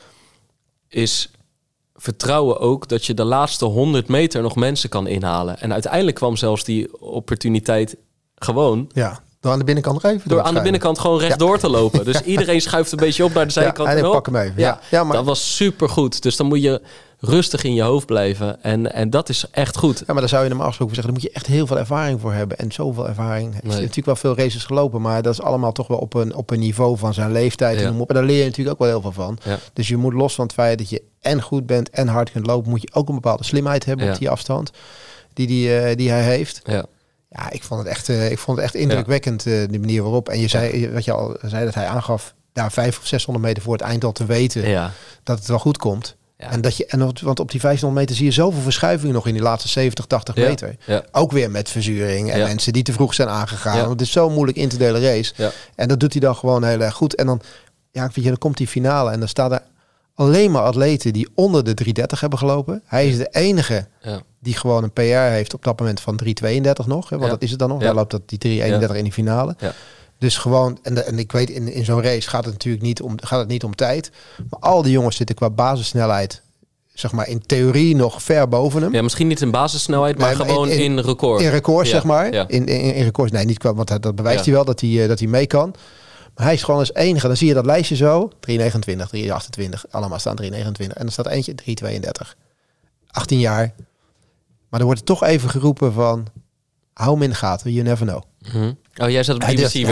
is vertrouwen ook dat je de laatste 100 meter nog mensen kan inhalen. En uiteindelijk kwam zelfs die opportuniteit gewoon... Ja, door aan de binnenkant nog even. Door aan de binnenkant gewoon rechtdoor te lopen. Dus iedereen schuift een beetje op naar de zijkant. En pak hem even. Ja, maar dat was supergoed. Dus dan moet je rustig in je hoofd blijven. En dat is echt goed. Ja, maar daar zou je normaal gesproken zeggen, daar moet je echt heel veel ervaring voor hebben. En zoveel ervaring. Hij heeft natuurlijk wel veel races gelopen, maar dat is allemaal toch wel op een niveau van zijn leeftijd. Ja. En daar leer je natuurlijk ook wel heel veel van. Ja. Dus je moet los van het feit dat je en goed bent en hard kunt lopen, moet je ook een bepaalde slimheid hebben op die afstand die hij heeft. Ja. Ja, ik vond het echt indrukwekkend, de manier waarop. En je zei, wat je al zei, dat hij aangaf daar 500 of 600 meter voor het eind al te weten dat het wel goed komt. Ja. Want op die 1500 meter zie je zoveel verschuivingen nog in die laatste 70, 80 meter. Ja. Ook weer met verzuring en mensen die te vroeg zijn aangegaan. Ja. Want het is zo moeilijk in te delen race. Ja. En dat doet hij dan gewoon heel erg goed. En dan, dan komt die finale en dan staat er alleen maar atleten die onder de 3:30 hebben gelopen. Hij is de enige die gewoon een PR heeft op dat moment van 3:32 nog. Hè, want dat is het dan nog. Hij loopt dat die 3:31 in die finale. Ja. Dus gewoon, en ik weet, in zo'n race gaat het natuurlijk niet om tijd. Maar al die jongens zitten qua basissnelheid, zeg maar, in theorie nog ver boven hem. Ja, misschien niet in basissnelheid, maar gewoon in record. In records, zeg maar. Ja. In records, nee, niet qua, want dat bewijst hij wel dat hij mee kan. Maar hij is gewoon als enige. Dan zie je dat lijstje zo. 3:29, 3:28, allemaal staan 3:29. En dan staat eentje 3:32. 18 jaar. Maar er wordt toch even geroepen van, hou hem in de gaten, you never know. Mm-hmm. Oh, jij zat op BBC.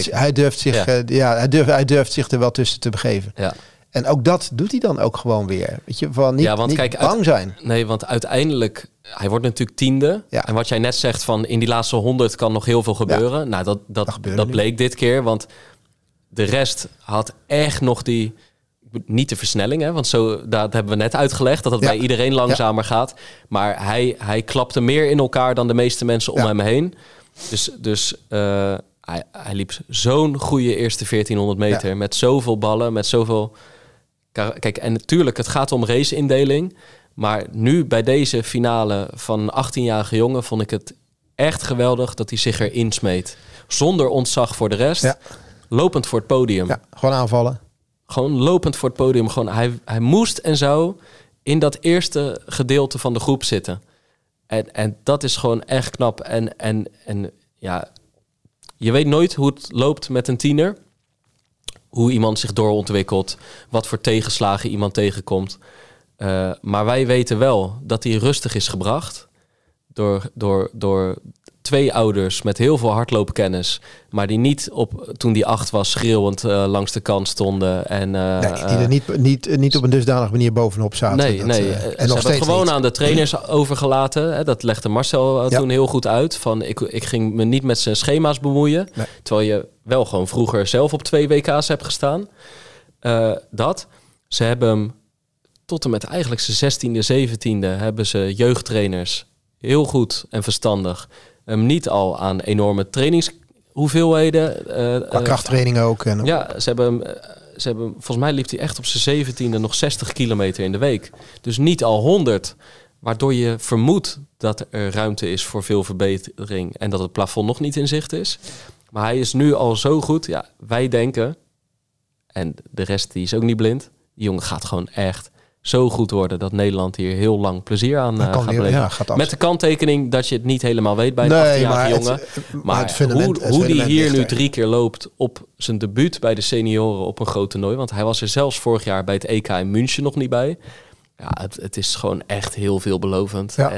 Hij durft zich er wel tussen te begeven. Ja. En ook dat doet hij dan ook gewoon weer. Weet je, van niet bang zijn. Nee, want uiteindelijk, hij wordt natuurlijk 10e. Ja. En wat jij net zegt van in die laatste 100 kan nog heel veel gebeuren. Ja. Nou, dat bleek dit keer, want de rest had echt nog niet de versnelling, hè? Want dat hebben we net uitgelegd, dat het bij iedereen langzamer gaat. Maar hij klapte meer in elkaar dan de meeste mensen om hem heen. Dus hij liep zo'n goede eerste 1400 meter met zoveel ballen, met zoveel... Kijk, en natuurlijk, het gaat om race-indeling. Maar nu bij deze finale van een 18-jarige jongen vond ik het echt geweldig dat hij zich erin smeet. Zonder ontzag voor de rest. Ja. Lopend voor het podium. Ja, gewoon aanvallen. Gewoon lopend voor het podium. Gewoon, hij moest en zou in dat eerste gedeelte van de groep zitten. En dat is gewoon echt knap. En ja, je weet nooit hoe het loopt met een tiener. Hoe iemand zich doorontwikkelt. Wat voor tegenslagen iemand tegenkomt. Maar wij weten wel dat hij rustig is gebracht. Door 2 ouders met heel veel hardloopkennis. Maar die niet toen die 8 was schreeuwend langs de kant stonden. En, die er niet op een dusdanige manier bovenop zaten. Nee. En nog steeds gewoon niet aan de trainers overgelaten. Hè, dat legde Marcel toen heel goed uit. Van ik ging me niet met zijn schema's bemoeien. Nee. Terwijl je wel gewoon vroeger zelf op 2 WK's hebt gestaan. Ze hebben hem tot en met eigenlijk zijn 16e, 17e... hebben ze jeugdtrainers heel goed en verstandig... niet al aan enorme trainingshoeveelheden. Qua krachttraining ook. Ja, ze hebben, volgens mij liep hij echt op zijn 17e nog 60 kilometer in de week. Dus niet al 100. Waardoor je vermoedt dat er ruimte is voor veel verbetering. En dat het plafond nog niet in zicht is. Maar hij is nu al zo goed. Ja, wij denken, en de rest die is ook niet blind. Die jongen gaat gewoon echt zo goed worden dat Nederland hier heel lang plezier aan gaat beleven. Met de kanttekening dat je het niet helemaal weet bij een 18-jarige jongen. Maar hoe die hier nu 3 keer loopt op zijn debuut bij de senioren op een groot toernooi. Want hij was er zelfs vorig jaar bij het EK in München nog niet bij. Ja, het is gewoon echt heel veelbelovend. Ja.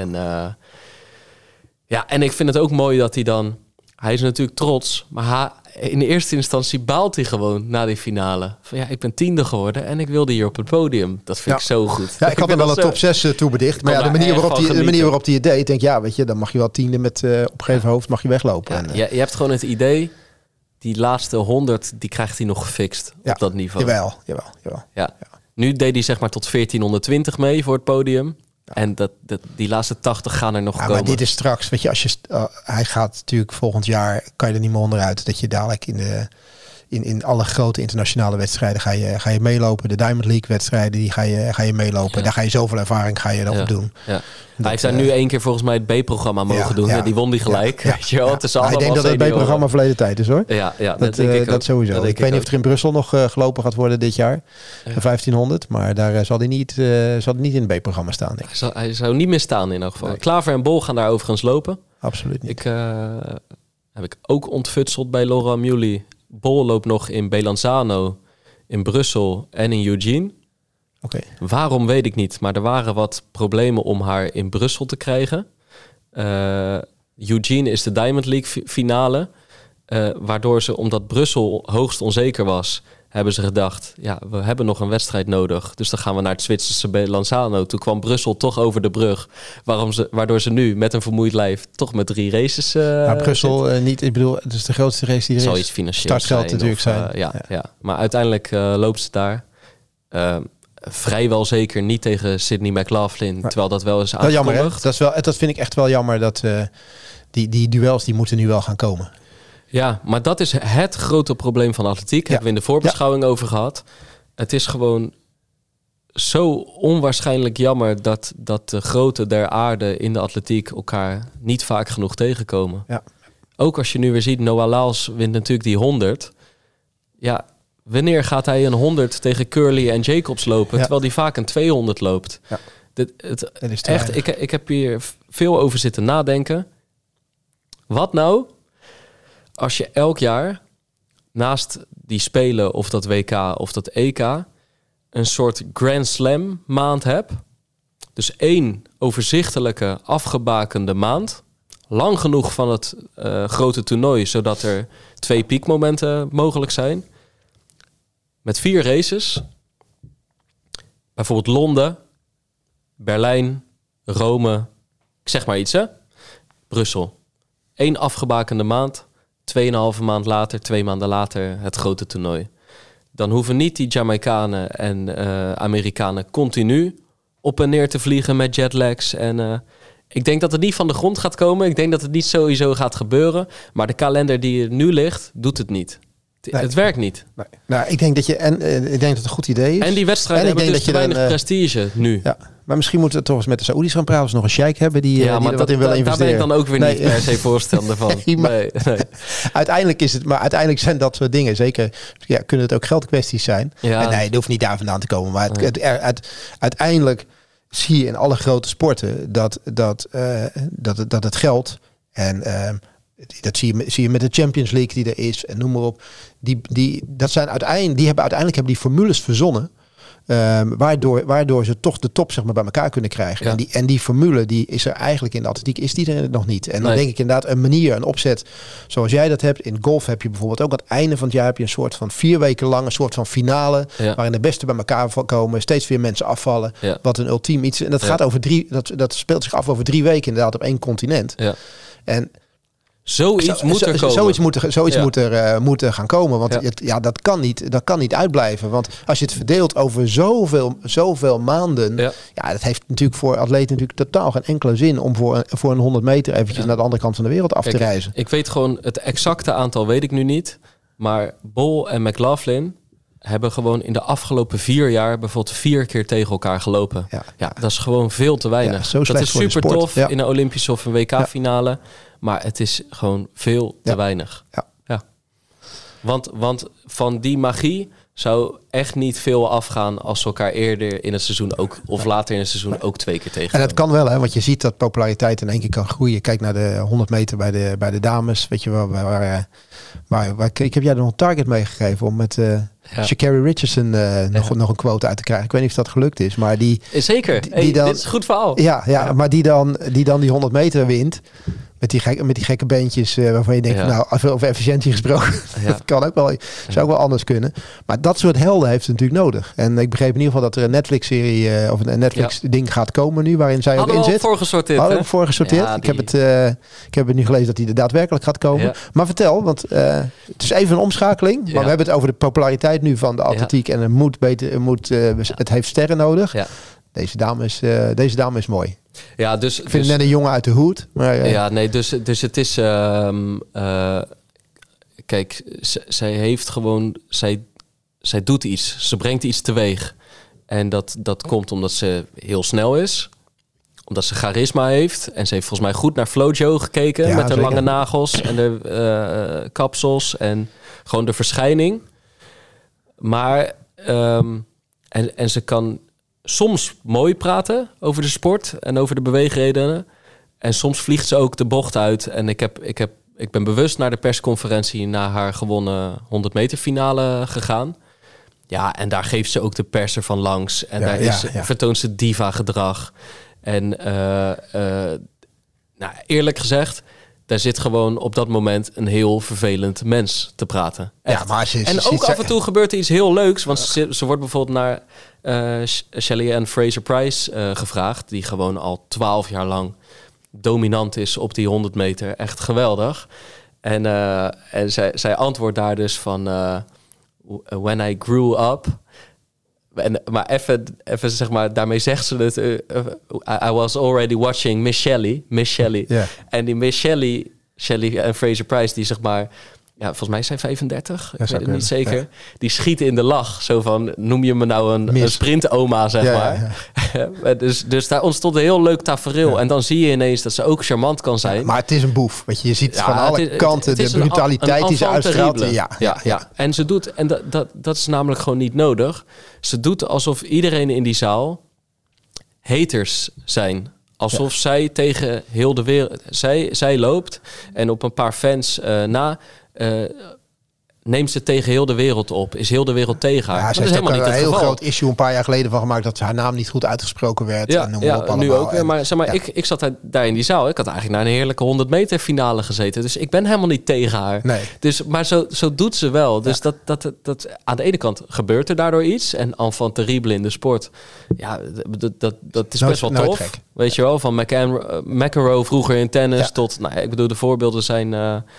En ik vind het ook mooi dat hij dan... Hij is natuurlijk trots, maar in de eerste instantie baalt hij gewoon na die finale. Van ik ben 10e geworden en ik wilde hier op het podium. Dat vind ik zo goed. Ja, ik had hem wel een top 6 toebedicht. Maar de manier waarop hij het deed, ik denk, weet je, dan mag je wel 10e met opgeheven hoofd mag je weglopen. Ja, je hebt gewoon het idee, die laatste 100, die krijgt hij nog gefixt op dat niveau. Jawel. Ja. Nu deed hij zeg maar tot 1420 mee voor het podium. Ja. En die laatste 80 gaan er nog komen. Maar dit is straks, weet je, hij gaat natuurlijk volgend jaar, kan je er niet meer onderuit dat je dadelijk in alle grote internationale wedstrijden ga je meelopen. De Diamond League wedstrijden, die ga je meelopen. Ja. Daar ga je zoveel ervaring op doen. Ja. Hij heeft daar nu 1 keer volgens mij het B-programma mogen doen. Ja. Die won die gelijk. Ja. Weet je wel? Ja. Ik denk dat het B-programma verleden tijd is hoor. Ja, dat denk ik ook. Dat sowieso. Ik weet niet of er in Brussel nog gelopen gaat worden dit jaar. 1500. Maar daar zal hij niet in het B-programma staan. Hij zou niet meer staan in elk geval. Nee. Klaver en Bol gaan daar overigens lopen. Absoluut niet. Heb ik ook ontfutseld bij Laura Muley. Bol loopt nog in Belanzano, in Brussel en in Eugene. Okay. Waarom weet ik niet, maar er waren wat problemen om haar in Brussel te krijgen. Eugene is de Diamond League finale. Waardoor ze, omdat Brussel hoogst onzeker was, hebben ze gedacht, ja, we hebben nog een wedstrijd nodig. Dus dan gaan we naar het Zwitserse Belanzano. Toen kwam Brussel toch over de brug. Waardoor ze nu met een vermoeid lijf toch met 3 races... maar Brussel niet, ik bedoel, het is de grootste race die er is. Zal iets financieel startgeld natuurlijk zijn. Ja. Maar uiteindelijk loopt ze daar. Vrijwel zeker niet tegen Sydney McLaughlin, terwijl dat wel is aangekondigd. Dat vind ik echt wel jammer dat die duels die moeten nu wel gaan komen. Ja, maar dat is het grote probleem van atletiek. Hebben we in de voorbeschouwing over gehad. Het is gewoon zo onwaarschijnlijk jammer dat de groten der aarde in de atletiek elkaar niet vaak genoeg tegenkomen. Ja. Ook als je nu weer ziet, Noah Lyles wint natuurlijk die 100. Ja, wanneer gaat hij een 100 tegen Curly en Jacobs lopen, terwijl hij vaak een 200 loopt? Ja. Echt, ik heb hier veel over zitten nadenken. Wat nou als je elk jaar naast die Spelen of dat WK of dat EK een soort Grand Slam maand hebt? Dus 1 overzichtelijke, afgebakende maand. Lang genoeg van het grote toernooi, zodat er 2 piekmomenten mogelijk zijn. Met 4 races. Bijvoorbeeld Londen, Berlijn, Rome, ik zeg maar iets hè. Brussel. 1 afgebakende maand. 2,5 maand later, 2 maanden later het grote toernooi. Dan hoeven niet die Jamaicanen en Amerikanen continu op en neer te vliegen met jetlags. En ik denk dat het niet van de grond gaat komen. Ik denk dat het niet sowieso gaat gebeuren. Maar de kalender die er nu ligt, doet het niet. Nee. Het werkt niet. Nee. Nou, ik denk dat het een goed idee is. En die wedstrijden hebben dus te weinig prestige nu. Ja. Maar misschien moeten we toch eens met de Saoedi's gaan praten. Als nog een sheik hebben die er wat in willen investeren. Daar ben ik dan ook weer niet per se voorstander van. Nee. Uiteindelijk zijn dat soort dingen. Zeker kunnen het ook geldkwesties zijn. Ja. En nee, het hoeft niet daar vandaan te komen. Maar uiteindelijk zie je in alle grote sporten dat het geld en dat zie je met de Champions League die er is en noem maar op. Die hebben die formules verzonnen. Waardoor ze toch de top zeg maar bij elkaar kunnen krijgen. Ja. En die formule die is er eigenlijk in de atletiek is die er nog niet. En dan denk ik inderdaad een manier, een opzet zoals jij dat hebt. In golf heb je bijvoorbeeld ook aan het einde van het jaar heb je een soort van 4 weken lang een soort van finale waarin de beste bij elkaar komen, steeds weer mensen afvallen. Ja. Wat een ultiem iets. En dat gaat over dat speelt zich af over 3 weken inderdaad op 1 continent. Ja. En Zoiets moet er komen. Zoiets moet er gaan komen. Want dat kan niet uitblijven. Want als je het verdeelt over zoveel maanden. Dat heeft natuurlijk voor atleten natuurlijk totaal geen enkele zin om voor een 100 meter eventjes naar de andere kant van de wereld af te reizen. Ik weet gewoon het exacte aantal weet ik nu niet. Maar Bol en McLaughlin hebben gewoon in de afgelopen 4 jaar bijvoorbeeld 4 keer tegen elkaar gelopen. Ja, dat is gewoon veel te weinig. Ja, dat is super tof in een Olympische of een WK-finale. Maar het is gewoon veel te weinig. Ja. Want van die magie zou echt niet veel afgaan als ze elkaar eerder in het seizoen ook of later in het seizoen ook 2 keer tegen. En dat kan wel, hè, want je ziet dat populariteit in 1 keer kan groeien. Kijk naar de 100 meter bij de dames. Weet je wel, waar ik heb jij er nog een target meegegeven om met Sha'Carri Richardson nog een quote uit te krijgen. Ik weet niet of dat gelukt is, maar die... Zeker, dit is een goed verhaal. Ja, maar die dan die 100 meter wint. Met die gekke beentjes waarvan je denkt, over efficiëntie gesproken. Dat kan ook wel, zou ook wel anders kunnen. Maar dat soort helden heeft het natuurlijk nodig. En ik begreep in ieder geval dat er een Netflix-serie of een Netflix-ding gaat komen nu, waarin zij ook in zit. Hadden we voorgesorteerd. Ja, ik heb het nu gelezen dat die er daadwerkelijk gaat komen. Ja. Maar vertel, want het is even een omschakeling. Maar we hebben het over de populariteit nu van de atletiek. En het heeft sterren nodig. Ja. Deze dame is mooi. Ja, dus ik vind het net een jongen uit de hoed. Maar, dus het is... kijk, zij heeft gewoon... Zij doet iets. Ze brengt iets teweeg. En dat komt omdat ze heel snel is. Omdat ze charisma heeft. En ze heeft volgens mij goed naar Flojo gekeken. Met de lange nagels en de kapsels. En gewoon de verschijning. Maar... En ze kan... soms mooi praten over de sport en over de beweegredenen. En soms vliegt ze ook de bocht uit. En ik ben bewust naar de persconferentie na haar gewonnen 100 meter finale gegaan. Ja, en daar geeft ze ook de pers ervan langs. En vertoont ze diva gedrag. En eerlijk gezegd, daar zit gewoon op dat moment een heel vervelend mens te praten. Echt. Ja, maar af en toe gebeurt er iets heel leuks. Want ze wordt bijvoorbeeld naar Shelly Ann Fraser-Pryce gevraagd. Die gewoon al 12 jaar lang dominant is op die 100 meter. Echt geweldig. En zij antwoordt daar dus van... when I grew up... Maar even zeg maar, daarmee zegt ze het. I was already watching Miss Shelley. Yeah. En die Miss Shelley en Fraser-Pryce, die zeg maar... Ja, volgens mij zijn 35. Ik weet het niet zeker. Ja. Die schieten in de lach. Zo van, noem je me nou een sprintoma, zeg maar. Ja. Dus daar ontstond een heel leuk tafereel. Ja. En dan zie je ineens dat ze ook charmant kan zijn. Ja, maar het is een boef. Weet je ziet van alle kanten de brutaliteit die ze uitstraalt. Ja. En ze doet, en dat is namelijk gewoon niet nodig. Ze doet alsof iedereen in die zaal haters zijn. Alsof zij tegen heel de wereld... Zij loopt en op een paar fans na... neemt ze tegen heel de wereld op. Is heel de wereld tegen haar. Ja, ze heeft ook een heel groot issue een paar jaar geleden van gemaakt... dat haar naam niet goed uitgesproken werd. Ja, en noem maar op nu ook weer. Maar, zeg maar ik zat daar in die zaal. Ik had eigenlijk naar een heerlijke 100 meter finale gezeten. Dus ik ben helemaal niet tegen haar. Nee. Dus, maar zo doet ze wel. Dus dat aan de ene kant gebeurt er daardoor iets. En enfant terrible in de sport. Ja, dat is best wel tof. Gek. Weet je wel, van McEnroe vroeger in tennis tot... Nou, ik bedoel, de voorbeelden zijn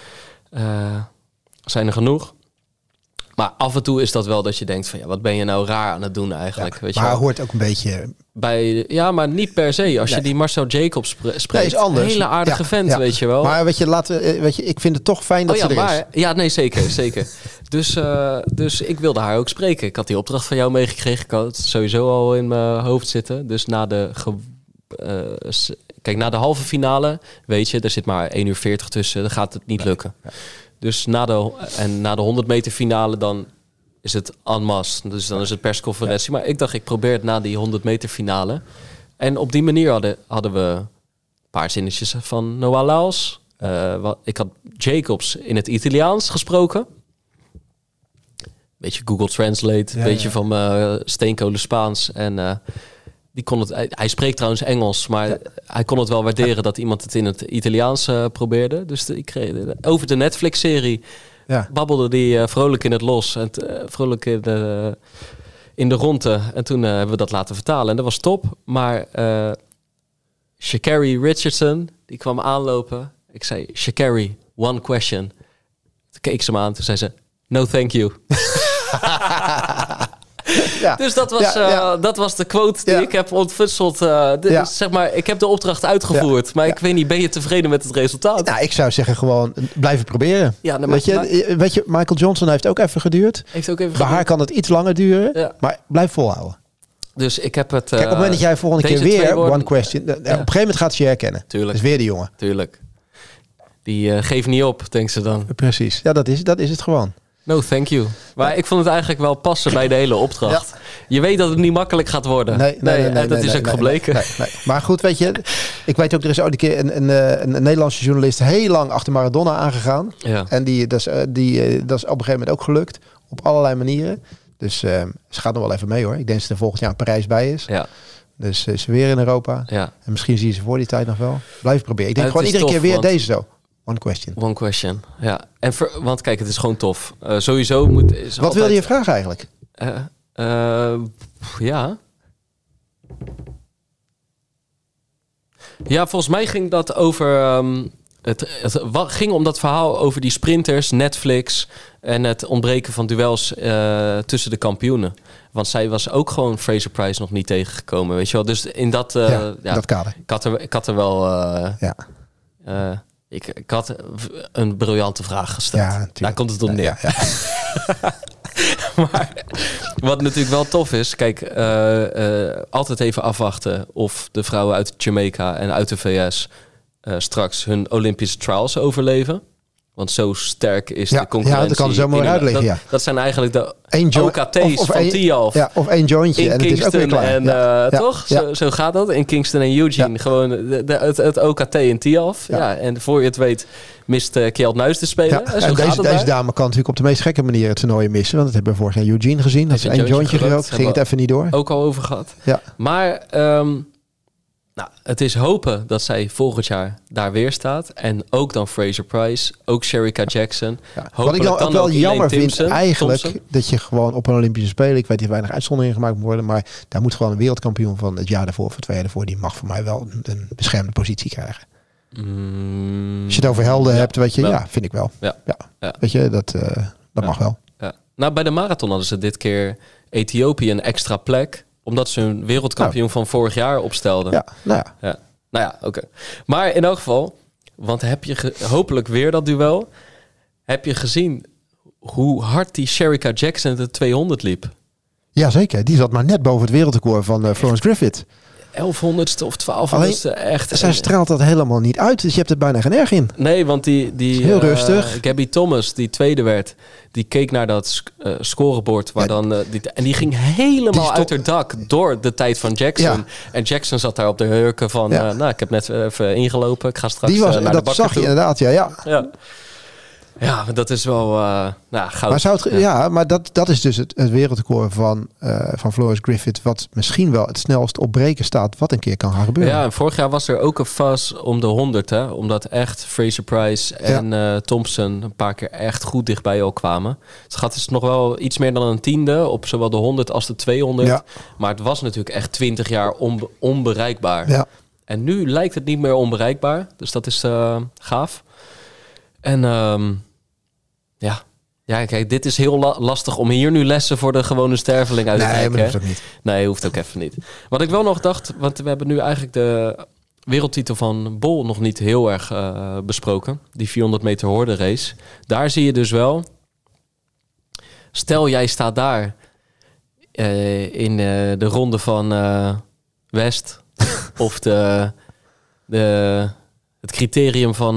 er genoeg. Maar af en toe is dat wel dat je denkt van... ja, wat ben je nou raar aan het doen eigenlijk? Ja, weet maar je wel? Hoort ook een beetje... maar niet per se. Als je die Marcel Jacobs spreekt... is anders. Een hele aardige vent, weet je wel. Maar ik vind het toch fijn dat ze er is. Ja, nee, zeker. Dus ik wilde haar ook spreken. Ik had die opdracht van jou meegekregen. Ik had het sowieso al in mijn hoofd zitten. Dus na de halve finale, weet je... er zit maar 1 uur 40 tussen. Dan gaat het niet lukken. Ja. Dus na de 100 meter finale dan is het en masse. Dus dan is het persconferentie. Maar ik dacht, ik probeer het na die 100 meter finale. En op die manier hadden we een paar zinnetjes van Noah Lyles. Ik had Jacobs in het Italiaans gesproken. Beetje Google Translate. Beetje van steenkolen Spaans. En die kon het. Hij spreekt trouwens Engels, maar hij kon het wel waarderen dat iemand het in het Italiaans probeerde. Dus ik kreeg over de Netflix-serie babbelde die vrolijk in het los en vrolijk in de ronde. En toen hebben we dat laten vertalen en dat was top. Maar Sha'Carri Richardson, die kwam aanlopen. Ik zei, Sha'Carri, one question. Toen keek ze me aan, toen zei ze, no thank you. Ja. Dus dat was de quote die ik heb ontfutseld. Zeg maar, ik heb de opdracht uitgevoerd. Maar ik weet niet, ben je tevreden met het resultaat? Nou, ik zou zeggen gewoon blijven proberen. Ja, weet je, Michael Johnson heeft ook even geduurd. Bij haar kan het iets langer duren. Maar blijf volhouden. Dus ik heb het... Kijk, op het moment dat jij volgende keer weer one question... Op een gegeven moment gaat ze je herkennen. Tuurlijk. Dus weer die jongen. Tuurlijk. Die geeft niet op, denkt ze dan. Precies. Ja, dat is het gewoon. No, thank you. Maar ik vond het eigenlijk wel passen bij de hele opdracht. Ja. Je weet dat het niet makkelijk gaat worden. Nee, dat is ook gebleken. Nee. Maar goed, weet je, ik weet ook, er is ooit een keer een Nederlandse journalist heel lang achter Maradona aangegaan. Ja. En dat is op een gegeven moment ook gelukt. Op allerlei manieren. Dus ze gaat nog wel even mee hoor. Ik denk dat ze er volgend jaar in Parijs bij is. Ja. Dus is ze weer in Europa. Ja. En misschien zie je ze voor die tijd nog wel. Blijf proberen. Ik denk Het gewoon is iedere tof, keer weer want- deze zo. One question. Ja. En want kijk, het is gewoon tof. Sowieso moet... Wat wilde je vragen eigenlijk? Ja. Ja, volgens mij ging dat over... Het ging om dat verhaal over die sprinters, Netflix en het ontbreken van duels tussen de kampioenen. Want zij was ook gewoon Fraser Price nog niet tegengekomen, weet je wel. Dus in dat, dat kader. Ik had er wel... Ik had een briljante vraag gesteld. Ja, natuurlijk. Daar komt het op neer. Ja. Maar wat natuurlijk wel tof is... Kijk, altijd even afwachten of de vrouwen uit Jamaica en uit de VS... straks hun Olympische trials overleven. Want zo sterk is de concurrentie. Ja, dat kan zo mooi uitleggen, Dat zijn eigenlijk de OKT's of van Tialf. Ja, of één jointje in en Kingston het is ook weer klaar. toch? Ja. Zo gaat dat. In Kingston en Eugene. Gewoon het OKT in Tialf. Ja. En voor je het weet mist Kjeld Nuis te spelen. Ja. En zo En gaat deze dame kan natuurlijk op de meest gekke manier het toernooi missen. Want dat hebben we vorig jaar Eugene gezien. Dat is één jointje gerookt. Ging het even niet door. Ook al over gehad. Ja. Maar het is hopen dat zij volgend jaar daar weer staat. En ook dan Fraser Price. Ook Shericka Jackson. Ja. Wat ik dan ook wel jammer vind eigenlijk... dat je gewoon op een Olympische Spelen... ik weet dat weinig uitzonderingen gemaakt moeten worden... maar daar moet gewoon een wereldkampioen van het jaar daarvoor... of 2 jaar daarvoor... die mag voor mij wel een beschermde positie krijgen. Als je het over helden hebt, weet je... wel. Ja, vind ik wel. Ja. Weet je, dat mag wel. Ja. Nou, bij de marathon hadden ze dit keer Ethiopië een extra plek... omdat ze hun wereldkampioen van vorig jaar opstelden. Ja, nou ja. Oké. Maar in elk geval, want heb je hopelijk weer dat duel... heb je gezien hoe hard die Shericka Jackson de 200 liep? Jazeker, die zat maar net boven het wereldrecord van Florence Griffith. 1100ste of 1200ste, echt. Zij straalt dat helemaal niet uit, dus je hebt er bijna geen erg in. Nee, want die heel rustig. Gabby Thomas, die tweede werd, die keek naar dat scorebord waar en die ging helemaal uit haar dak door de tijd van Jackson. Ja. En Jackson zat daar op de hurken van, ik heb net even ingelopen, ik ga straks naar de bakker toe. Dat zag je inderdaad, ja. Ja, dat is wel goud. Maar dat is dus het wereldrecord van Florence Griffith... wat misschien wel het snelst op breken staat... wat een keer kan gaan gebeuren. Ja, en vorig jaar was er ook een fuzz om de 100, hè? Omdat echt Fraser Price en Thompson... een paar keer echt goed dichtbij al kwamen. Het gaat dus nog wel iets meer dan een tiende... op zowel de 100 als de 200. Ja. Maar het was natuurlijk echt 20 jaar onbereikbaar. Ja. En nu lijkt het niet meer onbereikbaar. Dus dat is gaaf. En ja, kijk, dit is heel lastig om hier nu lessen voor de gewone sterveling uit te kijken. Nee, maar dat hoeft ook niet. Nee, hoeft ook even niet. Wat ik wel nog dacht, want we hebben nu eigenlijk de wereldtitel van Bol nog niet heel erg besproken. Die 400 meter horde race. Daar zie je dus wel, stel jij staat daar in de ronde van West of het criterium van...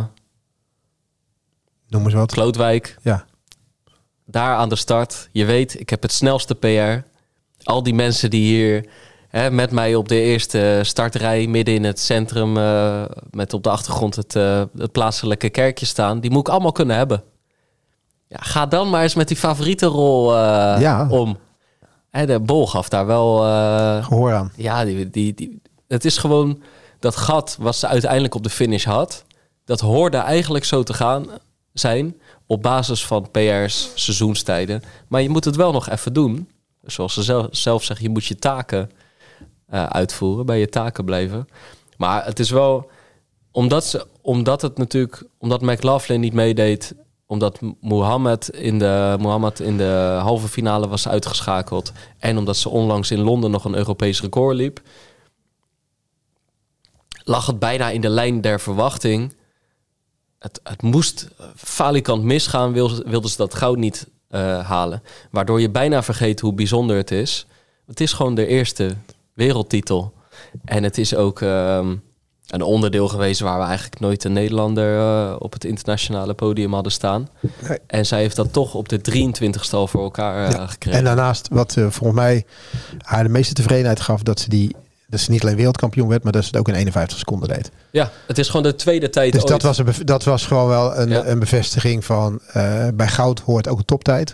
noem eens wat. Klootwijk. Ja. Daar aan de start. Je weet, ik heb het snelste PR. Al die mensen die hier met mij op de eerste startrij... midden in het centrum... met op de achtergrond het plaatselijke kerkje staan... die moet ik allemaal kunnen hebben. Ja, ga dan maar eens met die favoriete rol om. De Bol gaf daar wel... gehoor aan. Ja, het is gewoon... dat gat wat ze uiteindelijk op de finish had... dat hoorde eigenlijk zo te gaan... zijn op basis van PR's, seizoenstijden. Maar je moet het wel nog even doen. Zoals ze zelf zeggen, je moet je taken uitvoeren, bij je taken blijven. Maar het is wel, omdat McLaughlin niet meedeed, omdat Mohammed in de halve finale was uitgeschakeld en omdat ze onlangs in Londen nog een Europees record liep, lag het bijna in de lijn der verwachting. Het moest falikant misgaan, wilden ze dat goud niet halen. Waardoor je bijna vergeet hoe bijzonder het is. Het is gewoon de eerste wereldtitel. En het is ook een onderdeel geweest waar we eigenlijk nooit een Nederlander op het internationale podium hadden staan. Nee. En zij heeft dat toch op de 23ste al voor elkaar gekregen. En daarnaast, wat volgens mij haar de meeste tevredenheid gaf, dat ze niet alleen wereldkampioen werd, maar dat ze het ook in 51 seconden deed. Ja, het is gewoon de tweede tijd dus ooit. Dat was gewoon wel een bevestiging van... bij goud hoort ook een toptijd.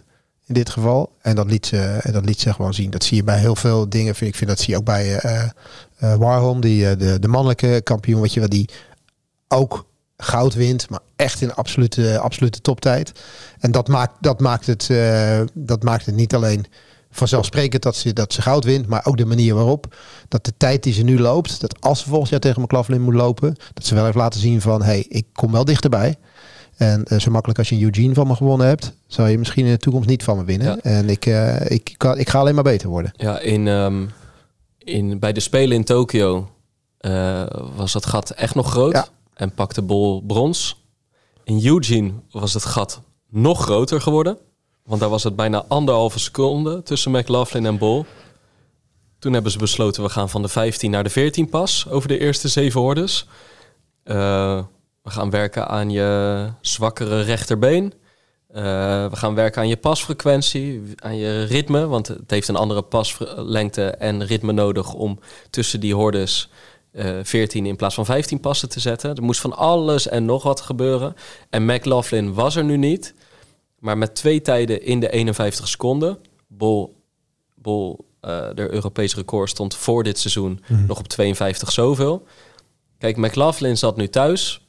in dit geval. En dat liet ze gewoon zien. Dat zie je bij heel veel dingen. Ik vind dat zie je ook bij Warholm, de mannelijke kampioen, weet je wel, die ook goud wint, maar echt in absolute toptijd. En dat maakt het niet alleen vanzelfsprekend dat ze goud wint, maar ook de manier waarop, dat de tijd die ze nu loopt, dat als ze volgend jaar tegen McLaughlin moet lopen, dat ze wel heeft laten zien van, hey, ik kom wel dichterbij. En zo makkelijk als je een Eugene van me gewonnen hebt, zou je misschien in de toekomst niet van me winnen. Ja. En ik ga alleen maar beter worden. Ja, bij de Spelen in Tokio was dat gat echt nog groot. Ja. En pakte Bol brons. In Eugene was het gat nog groter geworden. Want daar was het bijna 1,5 seconde tussen McLaughlin en Bol. Toen hebben ze besloten, we gaan van de 15 naar de 14 pas over de eerste 7 hordes. We gaan werken aan je zwakkere rechterbeen. We gaan werken aan je pasfrequentie, aan je ritme. Want het heeft een andere paslengte en ritme nodig om tussen die hordes 14 in plaats van 15 passen te zetten. Er moest van alles en nog wat gebeuren. En McLaughlin was er nu niet. Maar met 2 tijden in de 51 seconden. Bol de Europese record stond voor dit seizoen nog op 52 zoveel. Kijk, McLaughlin zat nu thuis.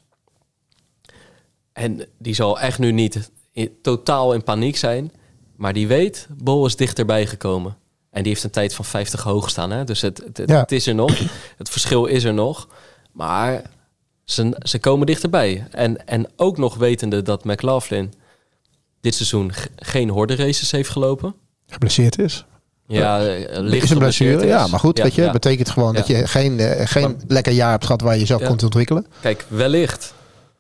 En die zal echt nu niet totaal in paniek zijn. Maar die weet, Bol is dichterbij gekomen. En die heeft een tijd van 50 hoog staan. Hè? Dus het is er nog. Het verschil is er nog. Maar ze komen dichterbij. En ook nog wetende dat McLaughlin dit seizoen geen horde races heeft gelopen. Geblesseerd is. Ja, licht een blessure. Ja, maar goed, weet je, betekent gewoon dat je geen lekker jaar hebt gehad waar je jezelf kon ontwikkelen. Kijk, wellicht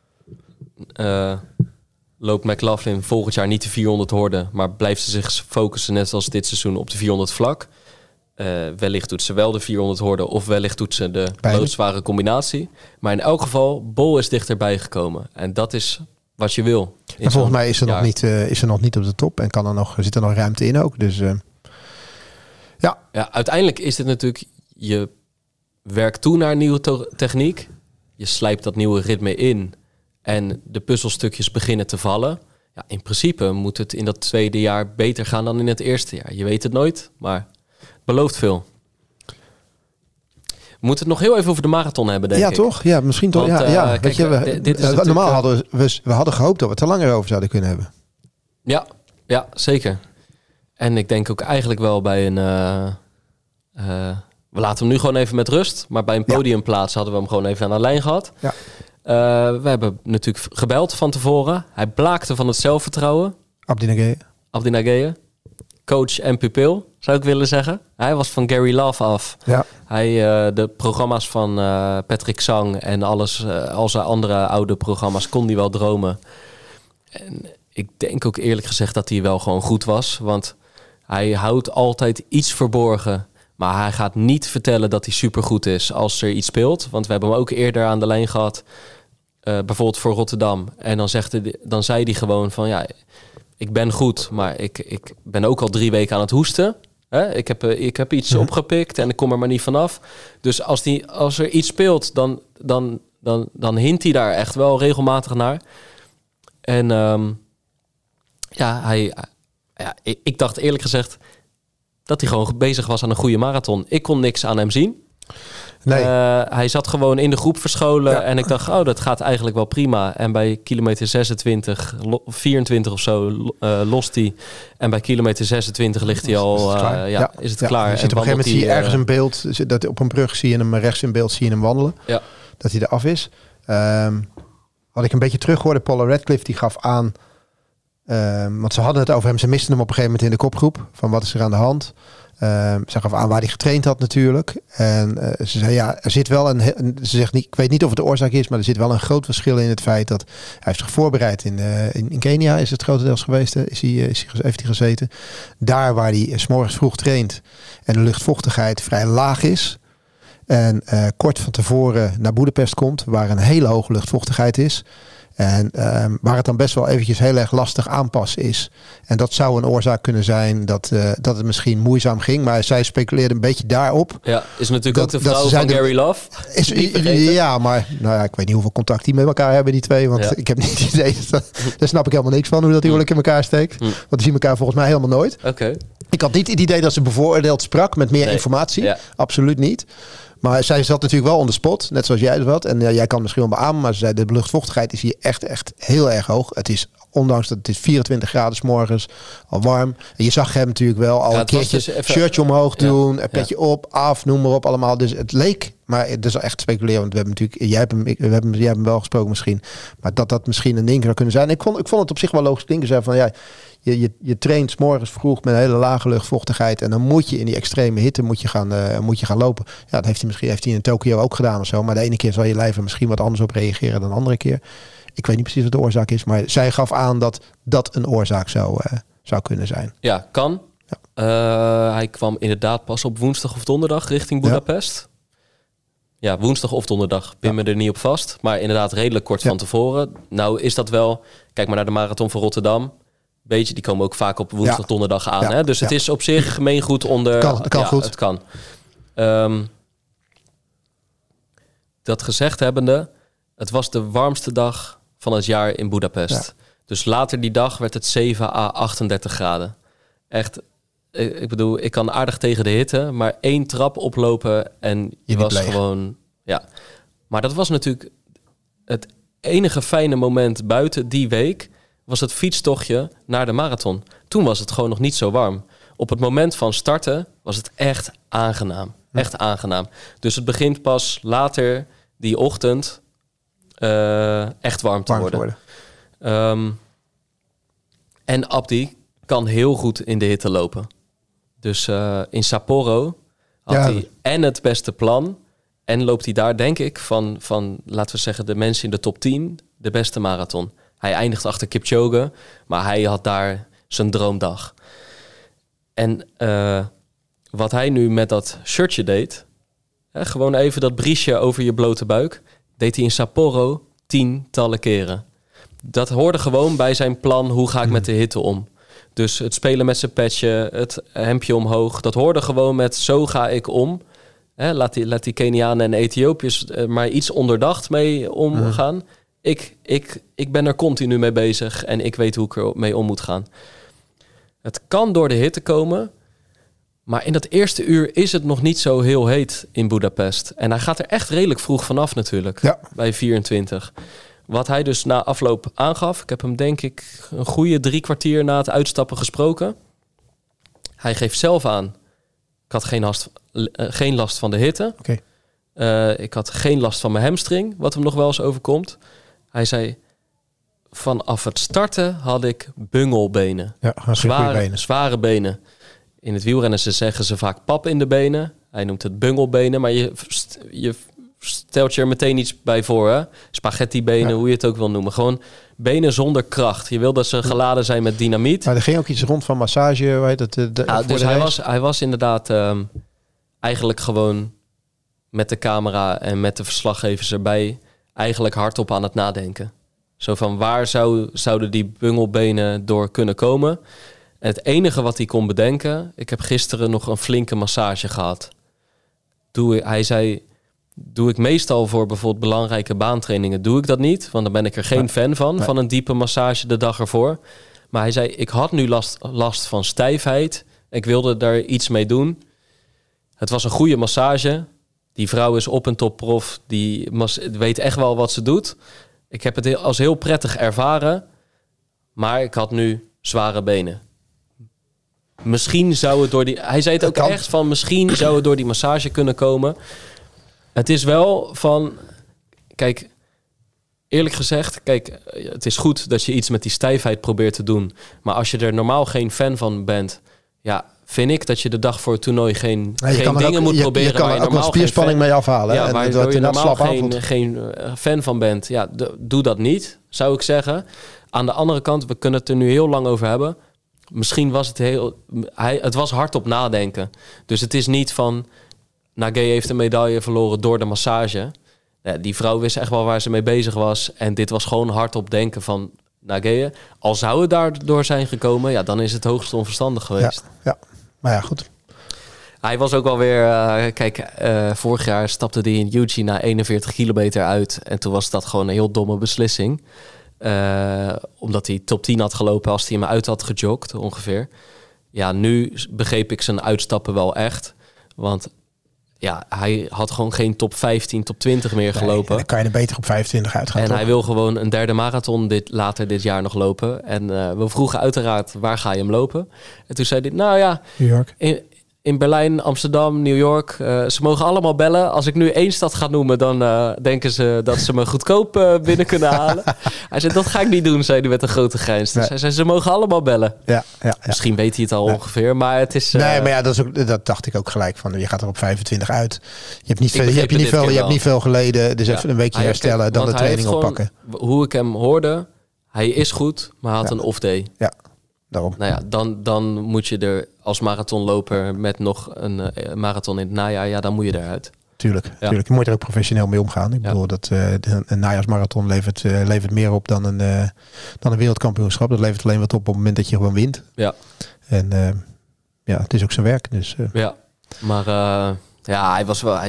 loopt McLaughlin volgend jaar niet de 400 horde, maar blijft ze zich focussen net als dit seizoen op de 400 vlak. Wellicht doet ze wel de 400 horde of wellicht doet ze de loodzware combinatie. Maar in elk geval, Bol is dichterbij gekomen. En dat is wat je wil. En volgens mij is ze nog niet op de top en zit er nog ruimte in ook. Dus ja, uiteindelijk is dit natuurlijk, je werkt toe naar nieuwe techniek. Je slijpt dat nieuwe ritme in. En de puzzelstukjes beginnen te vallen. Ja, in principe moet het in dat tweede jaar beter gaan dan in het eerste jaar. Je weet het nooit, maar het belooft veel. We moeten het nog heel even over de marathon hebben, denk ik. Ja, toch? Ja, misschien toch. Want, weet je, dit is normaal hadden we hadden gehoopt dat we het er langer over zouden kunnen hebben. Ja, zeker. En ik denk ook eigenlijk wel bij een... we laten hem nu gewoon even met rust. Maar bij een podiumplaats hadden we hem gewoon even aan de lijn gehad. Ja. We hebben natuurlijk gebeld van tevoren. Hij blaakte van het zelfvertrouwen. Abdi Nageye. Coach en pupil, zou ik willen zeggen. Hij was van Gary Love af. Ja. De programma's van Patrick Sang en al zijn andere oude programma's kon hij wel dromen. En ik denk ook eerlijk gezegd dat hij wel gewoon goed was. Want hij houdt altijd iets verborgen. Maar hij gaat niet vertellen dat hij supergoed is als er iets speelt. Want we hebben hem ook eerder aan de lijn gehad. Bijvoorbeeld voor Rotterdam. En dan zei hij gewoon van ja, ik ben goed, maar ik ben ook al 3 weken aan het hoesten. Ik heb iets opgepikt en ik kom er maar niet vanaf. Dus als er iets speelt, dan hint hij daar echt wel regelmatig naar. En ik dacht eerlijk gezegd dat hij gewoon bezig was aan een goede marathon. Ik kon niks aan hem zien. Nee. Hij zat gewoon in de groep verscholen en ik dacht, dat gaat eigenlijk wel prima. En bij kilometer 26, 24 of zo lost hij. En bij kilometer 26 ligt hij al, is het klaar. Je ziet op een gegeven moment zie je ergens een beeld, dat op een brug zie je hem rechts in beeld, zie je hem wandelen. Ja. Dat hij eraf is. Wat ik een beetje terug hoorde, Paula Radcliffe, die gaf aan, want ze hadden het over hem, ze misten hem op een gegeven moment in de kopgroep. Van wat is er aan de hand? Ze gaf aan waar hij getraind had natuurlijk. En ze zei er zit wel ze zegt niet, ik weet niet of het de oorzaak is, maar er zit wel een groot verschil in het feit dat hij heeft zich voorbereid in Kenia is het grotendeels geweest. Heeft hij gezeten. Daar waar hij 's morgens vroeg traint en de luchtvochtigheid vrij laag is. En kort van tevoren naar Boedapest komt, waar een hele hoge luchtvochtigheid is. En waar het dan best wel eventjes heel erg lastig aanpassen is. En dat zou een oorzaak kunnen zijn dat het misschien moeizaam ging. Maar zij speculeerde een beetje daarop. Ja, is natuurlijk ook de vrouw van Gary Love. Ja, maar ik weet niet hoeveel contact die met elkaar hebben, die twee. Want ik heb niet het idee, daar snap ik helemaal niks van, hoe dat huwelijk in elkaar steekt. Want die zien elkaar volgens mij helemaal nooit. Oké. Ik had niet het idee dat ze bevooroordeeld sprak met meer informatie. Ja. Absoluut niet. Maar zij zat natuurlijk wel on the spot, net zoals jij wat. En jij kan misschien wel beamen, maar ze zei de luchtvochtigheid is hier echt heel erg hoog. Het is, ondanks dat het is 24 graden 's morgens, al warm. En je zag hem natuurlijk wel al een keertje dus even shirtje omhoog doen, een petje op, af, noem maar op allemaal. Dus het leek, maar het is echt speculeren, want we hebben natuurlijk, jij hebt hem wel gesproken misschien, maar dat misschien een ding zou kunnen zijn. Ik vond het op zich wel logisch klinken, zei van je traint 's morgens vroeg met een hele lage luchtvochtigheid en dan moet je in die extreme hitte moet je gaan lopen. Ja, dat heeft hij in Tokio ook gedaan of zo, maar de ene keer zal je lijf er misschien wat anders op reageren dan de andere keer. Ik weet niet precies wat de oorzaak is, maar zij gaf aan dat een oorzaak zou kunnen zijn. Ja, kan. Ja. Hij kwam inderdaad pas op woensdag of donderdag richting Budapest. Ja, woensdag of donderdag. Pin me er niet op vast. Maar inderdaad redelijk kort van tevoren. Nou is dat wel... Kijk maar naar de marathon van Rotterdam. Die komen ook vaak op woensdag, donderdag aan. Hè? Dus het is op zich gemeengoed onder... Het kan goed. Het kan. Dat gezegd hebbende, het was de warmste dag van het jaar in Budapest. Ja. Dus later die dag werd het 7 à 38 graden. Echt, ik bedoel, ik kan aardig tegen de hitte, maar 1 trap oplopen en je was leeg. Gewoon... Ja. Maar dat was natuurlijk het enige fijne moment buiten die week, was het fietstochtje naar de marathon. Toen was het gewoon nog niet zo warm. Op het moment van starten was het echt aangenaam. Echt aangenaam. Dus het begint pas later die ochtend echt warm te worden. En Abdi kan heel goed in de hitte lopen. Dus in Sapporo had hij en het beste plan. En loopt hij daar, denk ik, van laten we zeggen, de mensen in de top 10, de beste marathon. Hij eindigt achter Kipchoge, maar hij had daar zijn droomdag. En wat hij nu met dat shirtje deed, gewoon even dat briesje over je blote buik, deed hij in Sapporo 10-tallen keren. Dat hoorde gewoon bij zijn plan, hoe ga ik met de hitte om. Dus het spelen met zijn petje, het hemdje omhoog, dat hoorde gewoon met zo ga ik om. Laat die Kenianen en Ethiopiërs maar iets onderdacht mee omgaan. Ik ben er continu mee bezig en ik weet hoe ik er mee om moet gaan. Het kan door de hitte komen, maar in dat eerste uur is het nog niet zo heel heet in Budapest. En hij gaat er echt redelijk vroeg vanaf natuurlijk, bij 24. Wat hij dus na afloop aangaf, ik heb hem denk ik een goede 3 kwartier na het uitstappen gesproken. Hij geeft zelf aan, ik had geen last van de hitte. Okay. Ik had geen last van mijn hamstring, wat hem nog wel eens overkomt. Hij zei, vanaf het starten had ik bungelbenen. Ja, zware benen. In het wielrennen zeggen ze vaak pap in de benen. Hij noemt het bungelbenen, maar je stelt je er meteen iets bij voor. Hè? Spaghettibenen, hoe je het ook wil noemen. Gewoon benen zonder kracht. Je wil dat ze geladen zijn met dynamiet. Maar er ging ook iets rond van massage. Weet het, dus hij was inderdaad eigenlijk gewoon met de camera en met de verslaggevers erbij eigenlijk hardop aan het nadenken. Zo van waar zouden die bungelbenen door kunnen komen? En het enige wat hij kon bedenken, ik heb gisteren nog een flinke massage gehad. Hij zei, doe ik meestal voor bijvoorbeeld belangrijke baantrainingen, doe ik dat niet. Want dan ben ik er geen fan van een diepe massage de dag ervoor. Maar hij zei, ik had nu last van stijfheid. Ik wilde daar iets mee doen. Het was een goede massage. Die vrouw is op en top prof. Die weet echt wel wat ze doet. Ik heb het als heel prettig ervaren. Maar ik had nu zware benen. Misschien zou het door die... Hij zei het ook echt van, misschien zou het door die massage kunnen komen. Het is wel van... Kijk, eerlijk gezegd... Kijk, het is goed dat je iets met die stijfheid probeert te doen. Maar als je er normaal geen fan van bent... Ja, vind ik dat je de dag voor het toernooi geen dingen moet proberen. Je kan er ook wel spierspanning mee afhalen. Ja, waar je normaal geen fan van bent. Ja, doe dat niet, zou ik zeggen. Aan de andere kant, we kunnen het er nu heel lang over hebben. Misschien was het was hardop nadenken. Dus het is niet van... Nagé heeft een medaille verloren door de massage. die vrouw wist echt wel waar ze mee bezig was. En dit was gewoon hardop denken van Nageye. Al zou het daardoor zijn gekomen, dan is het hoogst onverstandig geweest. Ja. Maar ja, goed. Hij was ook wel weer... vorig jaar stapte hij in Eugene na 41 kilometer uit. En toen was dat gewoon een heel domme beslissing. Omdat hij top 10 had gelopen als hij hem uit had gejogd, ongeveer. Ja, nu begreep ik zijn uitstappen wel echt. Want hij had gewoon geen top 15, top 20 meer gelopen. Dan kan je er beter op 25 uitgaan. En hij wil gewoon een derde marathon later dit jaar nog lopen. En we vroegen uiteraard, waar ga je hem lopen? En toen zei hij, New York. In Berlijn, Amsterdam, New York. Ze mogen allemaal bellen. Als ik nu 1 stad ga noemen, dan denken ze dat ze me goedkoop binnen kunnen halen. Hij zei, dat ga ik niet doen, zei hij met een grote grijns. Dus hij zei, ze mogen allemaal bellen. Ja. Misschien weet hij het al ongeveer, maar het is... Nee, maar dat dacht ik ook gelijk van. Je gaat er op 25 uit. Je hebt niet veel geleden. Dus even een weekje herstellen, dan de training oppakken. Hoe ik hem hoorde, hij is goed, maar hij had een off-day. Ja. Daarom. Dan moet je er als marathonloper met nog een marathon in het najaar, dan moet je eruit. Tuurlijk. Je moet er ook professioneel mee omgaan. Ik bedoel dat een najaarsmarathon levert meer op dan een wereldkampioenschap. Dat levert alleen wat op het moment dat je gewoon wint. Ja. En het is ook zijn werk. Dus, Ja, maar hij was wel...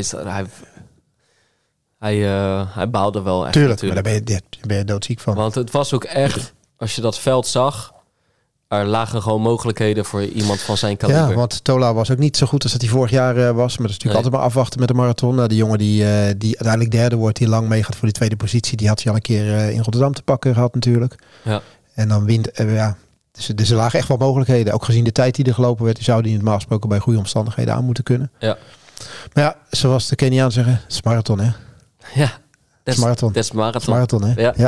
Hij baalde wel echt. Tuurlijk, maar daar ben je doodziek van. Want het was ook echt, als je dat veld zag, er lagen gewoon mogelijkheden voor iemand van zijn kaliber. Ja, want Tola was ook niet zo goed als dat hij vorig jaar was. Maar dat is natuurlijk altijd maar afwachten met de marathon. Nou, die jongen die uiteindelijk derde wordt, die lang meegaat voor die tweede positie, die had hij al een keer in Rotterdam te pakken gehad natuurlijk. Ja. En dan wint, dus er lagen echt wel mogelijkheden. Ook gezien de tijd die er gelopen werd, die zou die normaal gesproken bij goede omstandigheden aan moeten kunnen. Ja. Maar ja, zoals de Keniaan zeggen, het is marathon, hè? Ja. Dat is marathon. Dat is marathon. Marathon, hè? Ja.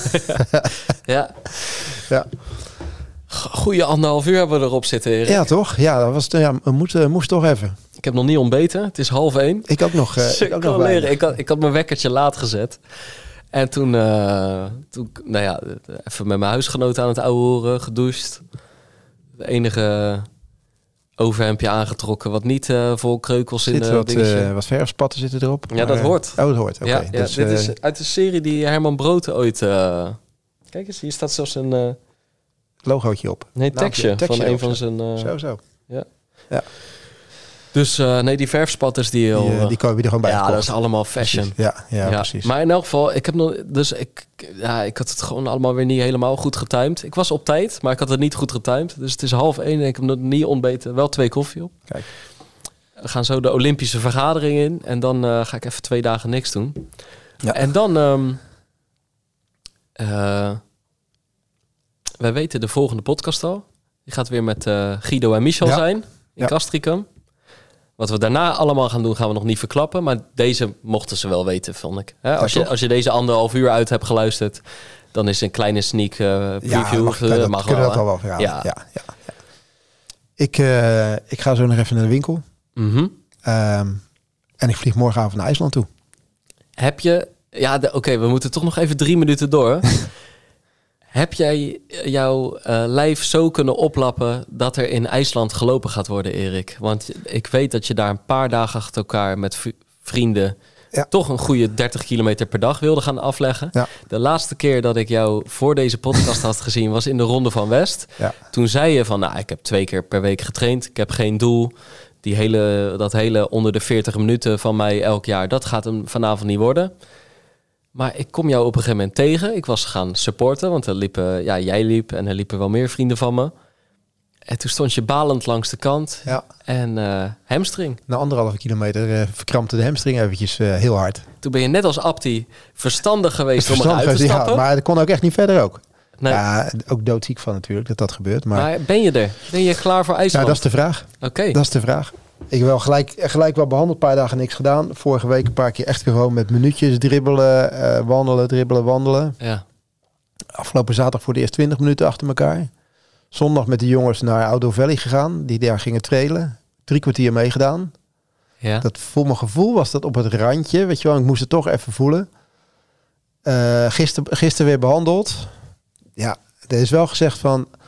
Ja. Goeie 1,5 uur hebben we erop zitten, Erik. Ja, toch? Ja, dat was moest toch even. Ik heb nog niet ontbeten. Het is 12:30. Ik ook nog. Ik had mijn wekkertje laat gezet. En toen even met mijn huisgenoot aan het ouwehoeren, gedoucht. De enige overhemdje aangetrokken, wat niet vol kreukels in de wat verfspatten zitten erop. Ja, dat hoort. Oh, dat hoort. Okay. Ja, dus, dit is uit de serie die Herman Brood ooit... Kijk eens, hier staat zelfs een... logootje op. Nee, tekstje van een van zijn... Zo. Ja. Dus die verfspatters die komen er gewoon bij. Ja, dat is allemaal fashion. Ja, precies. Maar in elk geval, ik had het gewoon allemaal weer niet helemaal goed getimed. Ik was op tijd, maar ik had het niet goed getimed. Dus het is 12:30 en ik heb nog niet ontbeten. Wel 2 koffie op. Kijk. We gaan zo de Olympische vergadering in. En dan ga ik even 2 dagen niks doen. Ja. En dan... wij weten de volgende podcast al. Die gaat weer met Guido en Michel zijn. In Castricum. Wat we daarna allemaal gaan doen, gaan we nog niet verklappen. Maar deze mochten ze wel weten, vond ik. Hè? Als je deze 1,5 uur uit hebt geluisterd, dan is een kleine sneak preview. Mag wel. Ja. Ik ga zo nog even naar de winkel. Mm-hmm. En ik vlieg morgenavond naar IJsland toe. Heb je... Ja, oké, we moeten toch nog even 3 minuten door. Heb jij jouw lijf zo kunnen oplappen dat er in IJsland gelopen gaat worden, Erik? Want ik weet dat je daar een paar dagen achter elkaar met vrienden toch een goede 30 kilometer per dag wilde gaan afleggen. Ja. De laatste keer dat ik jou voor deze podcast had gezien was in de Ronde van West. Ja. Toen zei je van, ik heb 2 keer per week getraind. Ik heb geen doel. Dat hele onder de 40 minuten van mij elk jaar, dat gaat hem vanavond niet worden. Maar ik kom jou op een gegeven moment tegen. Ik was gaan supporten, want jij liep en er liepen wel meer vrienden van me. En toen stond je balend langs de kant en hamstring. Na 1,5 kilometer verkrampte de hamstring eventjes heel hard. Toen ben je net als Abdi verstandig geweest om eruit te stappen. Ja, maar dat kon ook echt niet verder ook. Nee. Ja, ook doodziek van natuurlijk dat gebeurt. Maar ben je er? Ben je klaar voor IJsland? Ja, dat is de vraag. Oké. Dat is de vraag. Ik heb wel gelijk wel behandeld. Een paar dagen niks gedaan. Vorige week een paar keer echt gewoon met minuutjes dribbelen, wandelen. Ja. Afgelopen zaterdag voor de eerste 20 minuten achter elkaar. Zondag met de jongens naar Auto Valley gegaan. Die daar gingen trailen. 3 kwartier meegedaan. Ja. Dat voor mijn gevoel was dat op het randje. Weet je wel, ik moest het toch even voelen. Gisteren weer behandeld. Ja, er is wel gezegd van...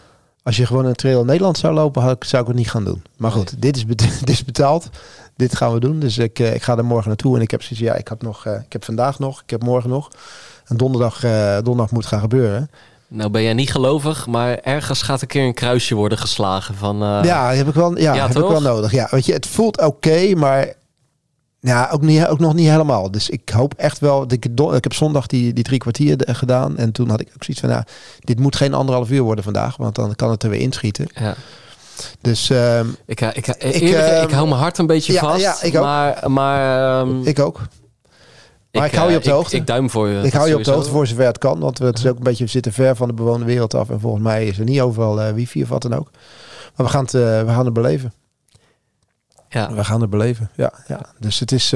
Als je gewoon een trail in Nederland zou lopen, zou ik het niet gaan doen. Maar goed, dit is betaald. Dit gaan we doen. Dus ik ga er morgen naartoe. En ik heb zoiets, ik heb vandaag nog, ik heb morgen nog. En donderdag moet gaan gebeuren. Nou ben jij niet gelovig, maar ergens gaat een keer een kruisje worden geslagen. Van, heb ik wel nodig. Ja, weet je, het voelt oké, maar ja, ook nog niet helemaal. Dus ik hoop echt wel. Ik heb zondag die 3 kwartier gedaan. En toen had ik ook zoiets van, dit moet geen 1,5 uur worden vandaag. Want dan kan het er weer inschieten. Ja. Dus ik hou mijn hart een beetje vast. Ja, ik ook. Maar ik ook. Maar ik hou je op de hoogte. Ik duim voor je. Ik hou je op de hoogte voor zover het kan. Want het is ook een beetje, we zitten ver van de bewoonde wereld af. En volgens mij is er niet overal wifi of wat dan ook. Maar we gaan het beleven. Ja. We gaan het beleven. Ja. Dus het is...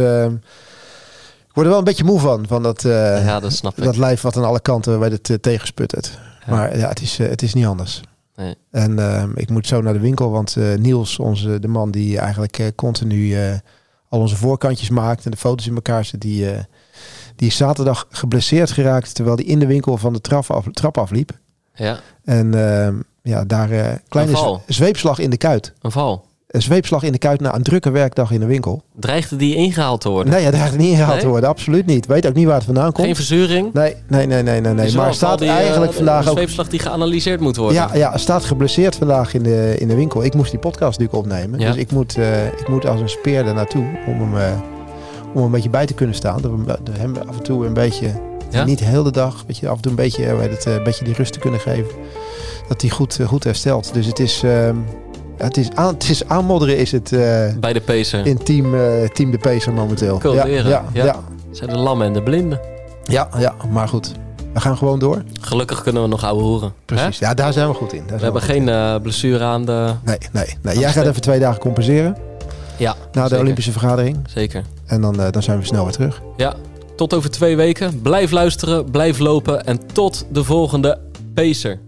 ik word er wel een beetje moe van dat, dat snap ik. Dat lijf wat aan alle kanten bij het tegensputtert. Ja. Maar ja, het is niet anders. Nee. En ik moet zo naar de winkel. Want Niels, de man die eigenlijk continu al onze voorkantjes maakt en de foto's in elkaar zet, die is zaterdag geblesseerd geraakt terwijl hij in de winkel van de trap afliep. Ja. En daar kleine zweepslag in de kuit. Een val. Een zweepslag in de kuit na een drukke werkdag in de winkel. Dreigde die ingehaald te worden? Nee, hij dreigde niet ingehaald te worden. Absoluut niet. Weet ook niet waar het vandaan komt. Geen verzuring? Nee. Dus maar staat eigenlijk vandaag ook... Een zweepslag die geanalyseerd moet worden? Ja, staat geblesseerd vandaag in de winkel. Ik moest die podcast natuurlijk opnemen. Ja. Dus ik moet als een speer er naartoe om hem een beetje bij te kunnen staan. Dat we hem af en toe een beetje... Ja? Niet de hele dag. Weet je, af en toe een beetje die rust te kunnen geven. Dat hij goed herstelt. Dus het is... Het is aanmodderen is het... bij de Pacer. In team de Pacer momenteel. Cool, ja. Zijn de lammen en de blinden. Ja, maar goed. We gaan gewoon door. Gelukkig kunnen we nog ouwe horen. Precies, ja, daar zijn we goed in. We hebben geen blessure aan de... Nee. Jij gaat even 2 dagen compenseren. Ja, na de zeker. Olympische vergadering. Zeker. En dan zijn we snel weer terug. Ja, tot over 2 weken. Blijf luisteren, blijf lopen en tot de volgende Pacer.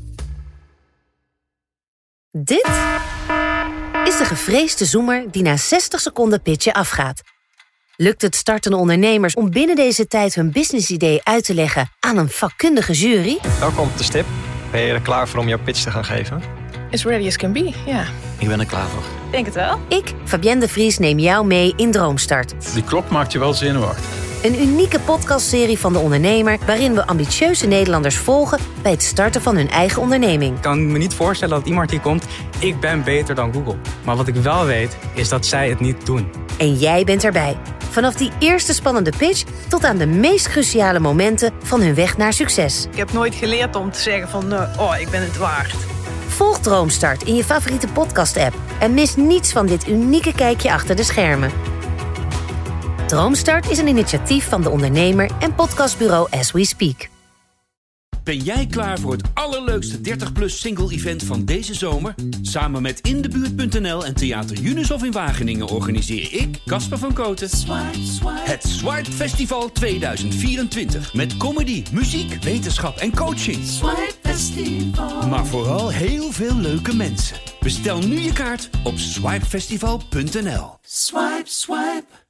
Dit is de gevreesde zoemer die na 60 seconden pitchen afgaat. Lukt het startende ondernemers om binnen deze tijd hun businessidee uit te leggen aan een vakkundige jury? Welkom op de stip. Ben je er klaar voor om jouw pitch te gaan geven? As ready as can be, ja. Ik ben er klaar voor. Denk het wel. Ik, Fabienne de Vries, neem jou mee in Droomstart. Die klok maakt je wel zenuwachtig. Een unieke podcastserie van De Ondernemer, waarin we ambitieuze Nederlanders volgen bij het starten van hun eigen onderneming. Ik kan me niet voorstellen dat iemand hier komt, ik ben beter dan Google. Maar wat ik wel weet, is dat zij het niet doen. En jij bent erbij. Vanaf die eerste spannende pitch tot aan de meest cruciale momenten van hun weg naar succes. Ik heb nooit geleerd om te zeggen van, ik ben het waard. Volg Droomstart in je favoriete podcast-app en mis niets van dit unieke kijkje achter de schermen. Droomstart is een initiatief van De Ondernemer en podcastbureau As We Speak. Ben jij klaar voor het allerleukste 30-plus single-event van deze zomer? Samen met Indebuurt.nl en Theater Junushof in Wageningen organiseer ik, Casper van Koten, het Swipe Festival 2024. Met comedy, muziek, wetenschap en coaching. Swipe Festival. Maar vooral heel veel leuke mensen. Bestel nu je kaart op swipefestival.nl. Swipe.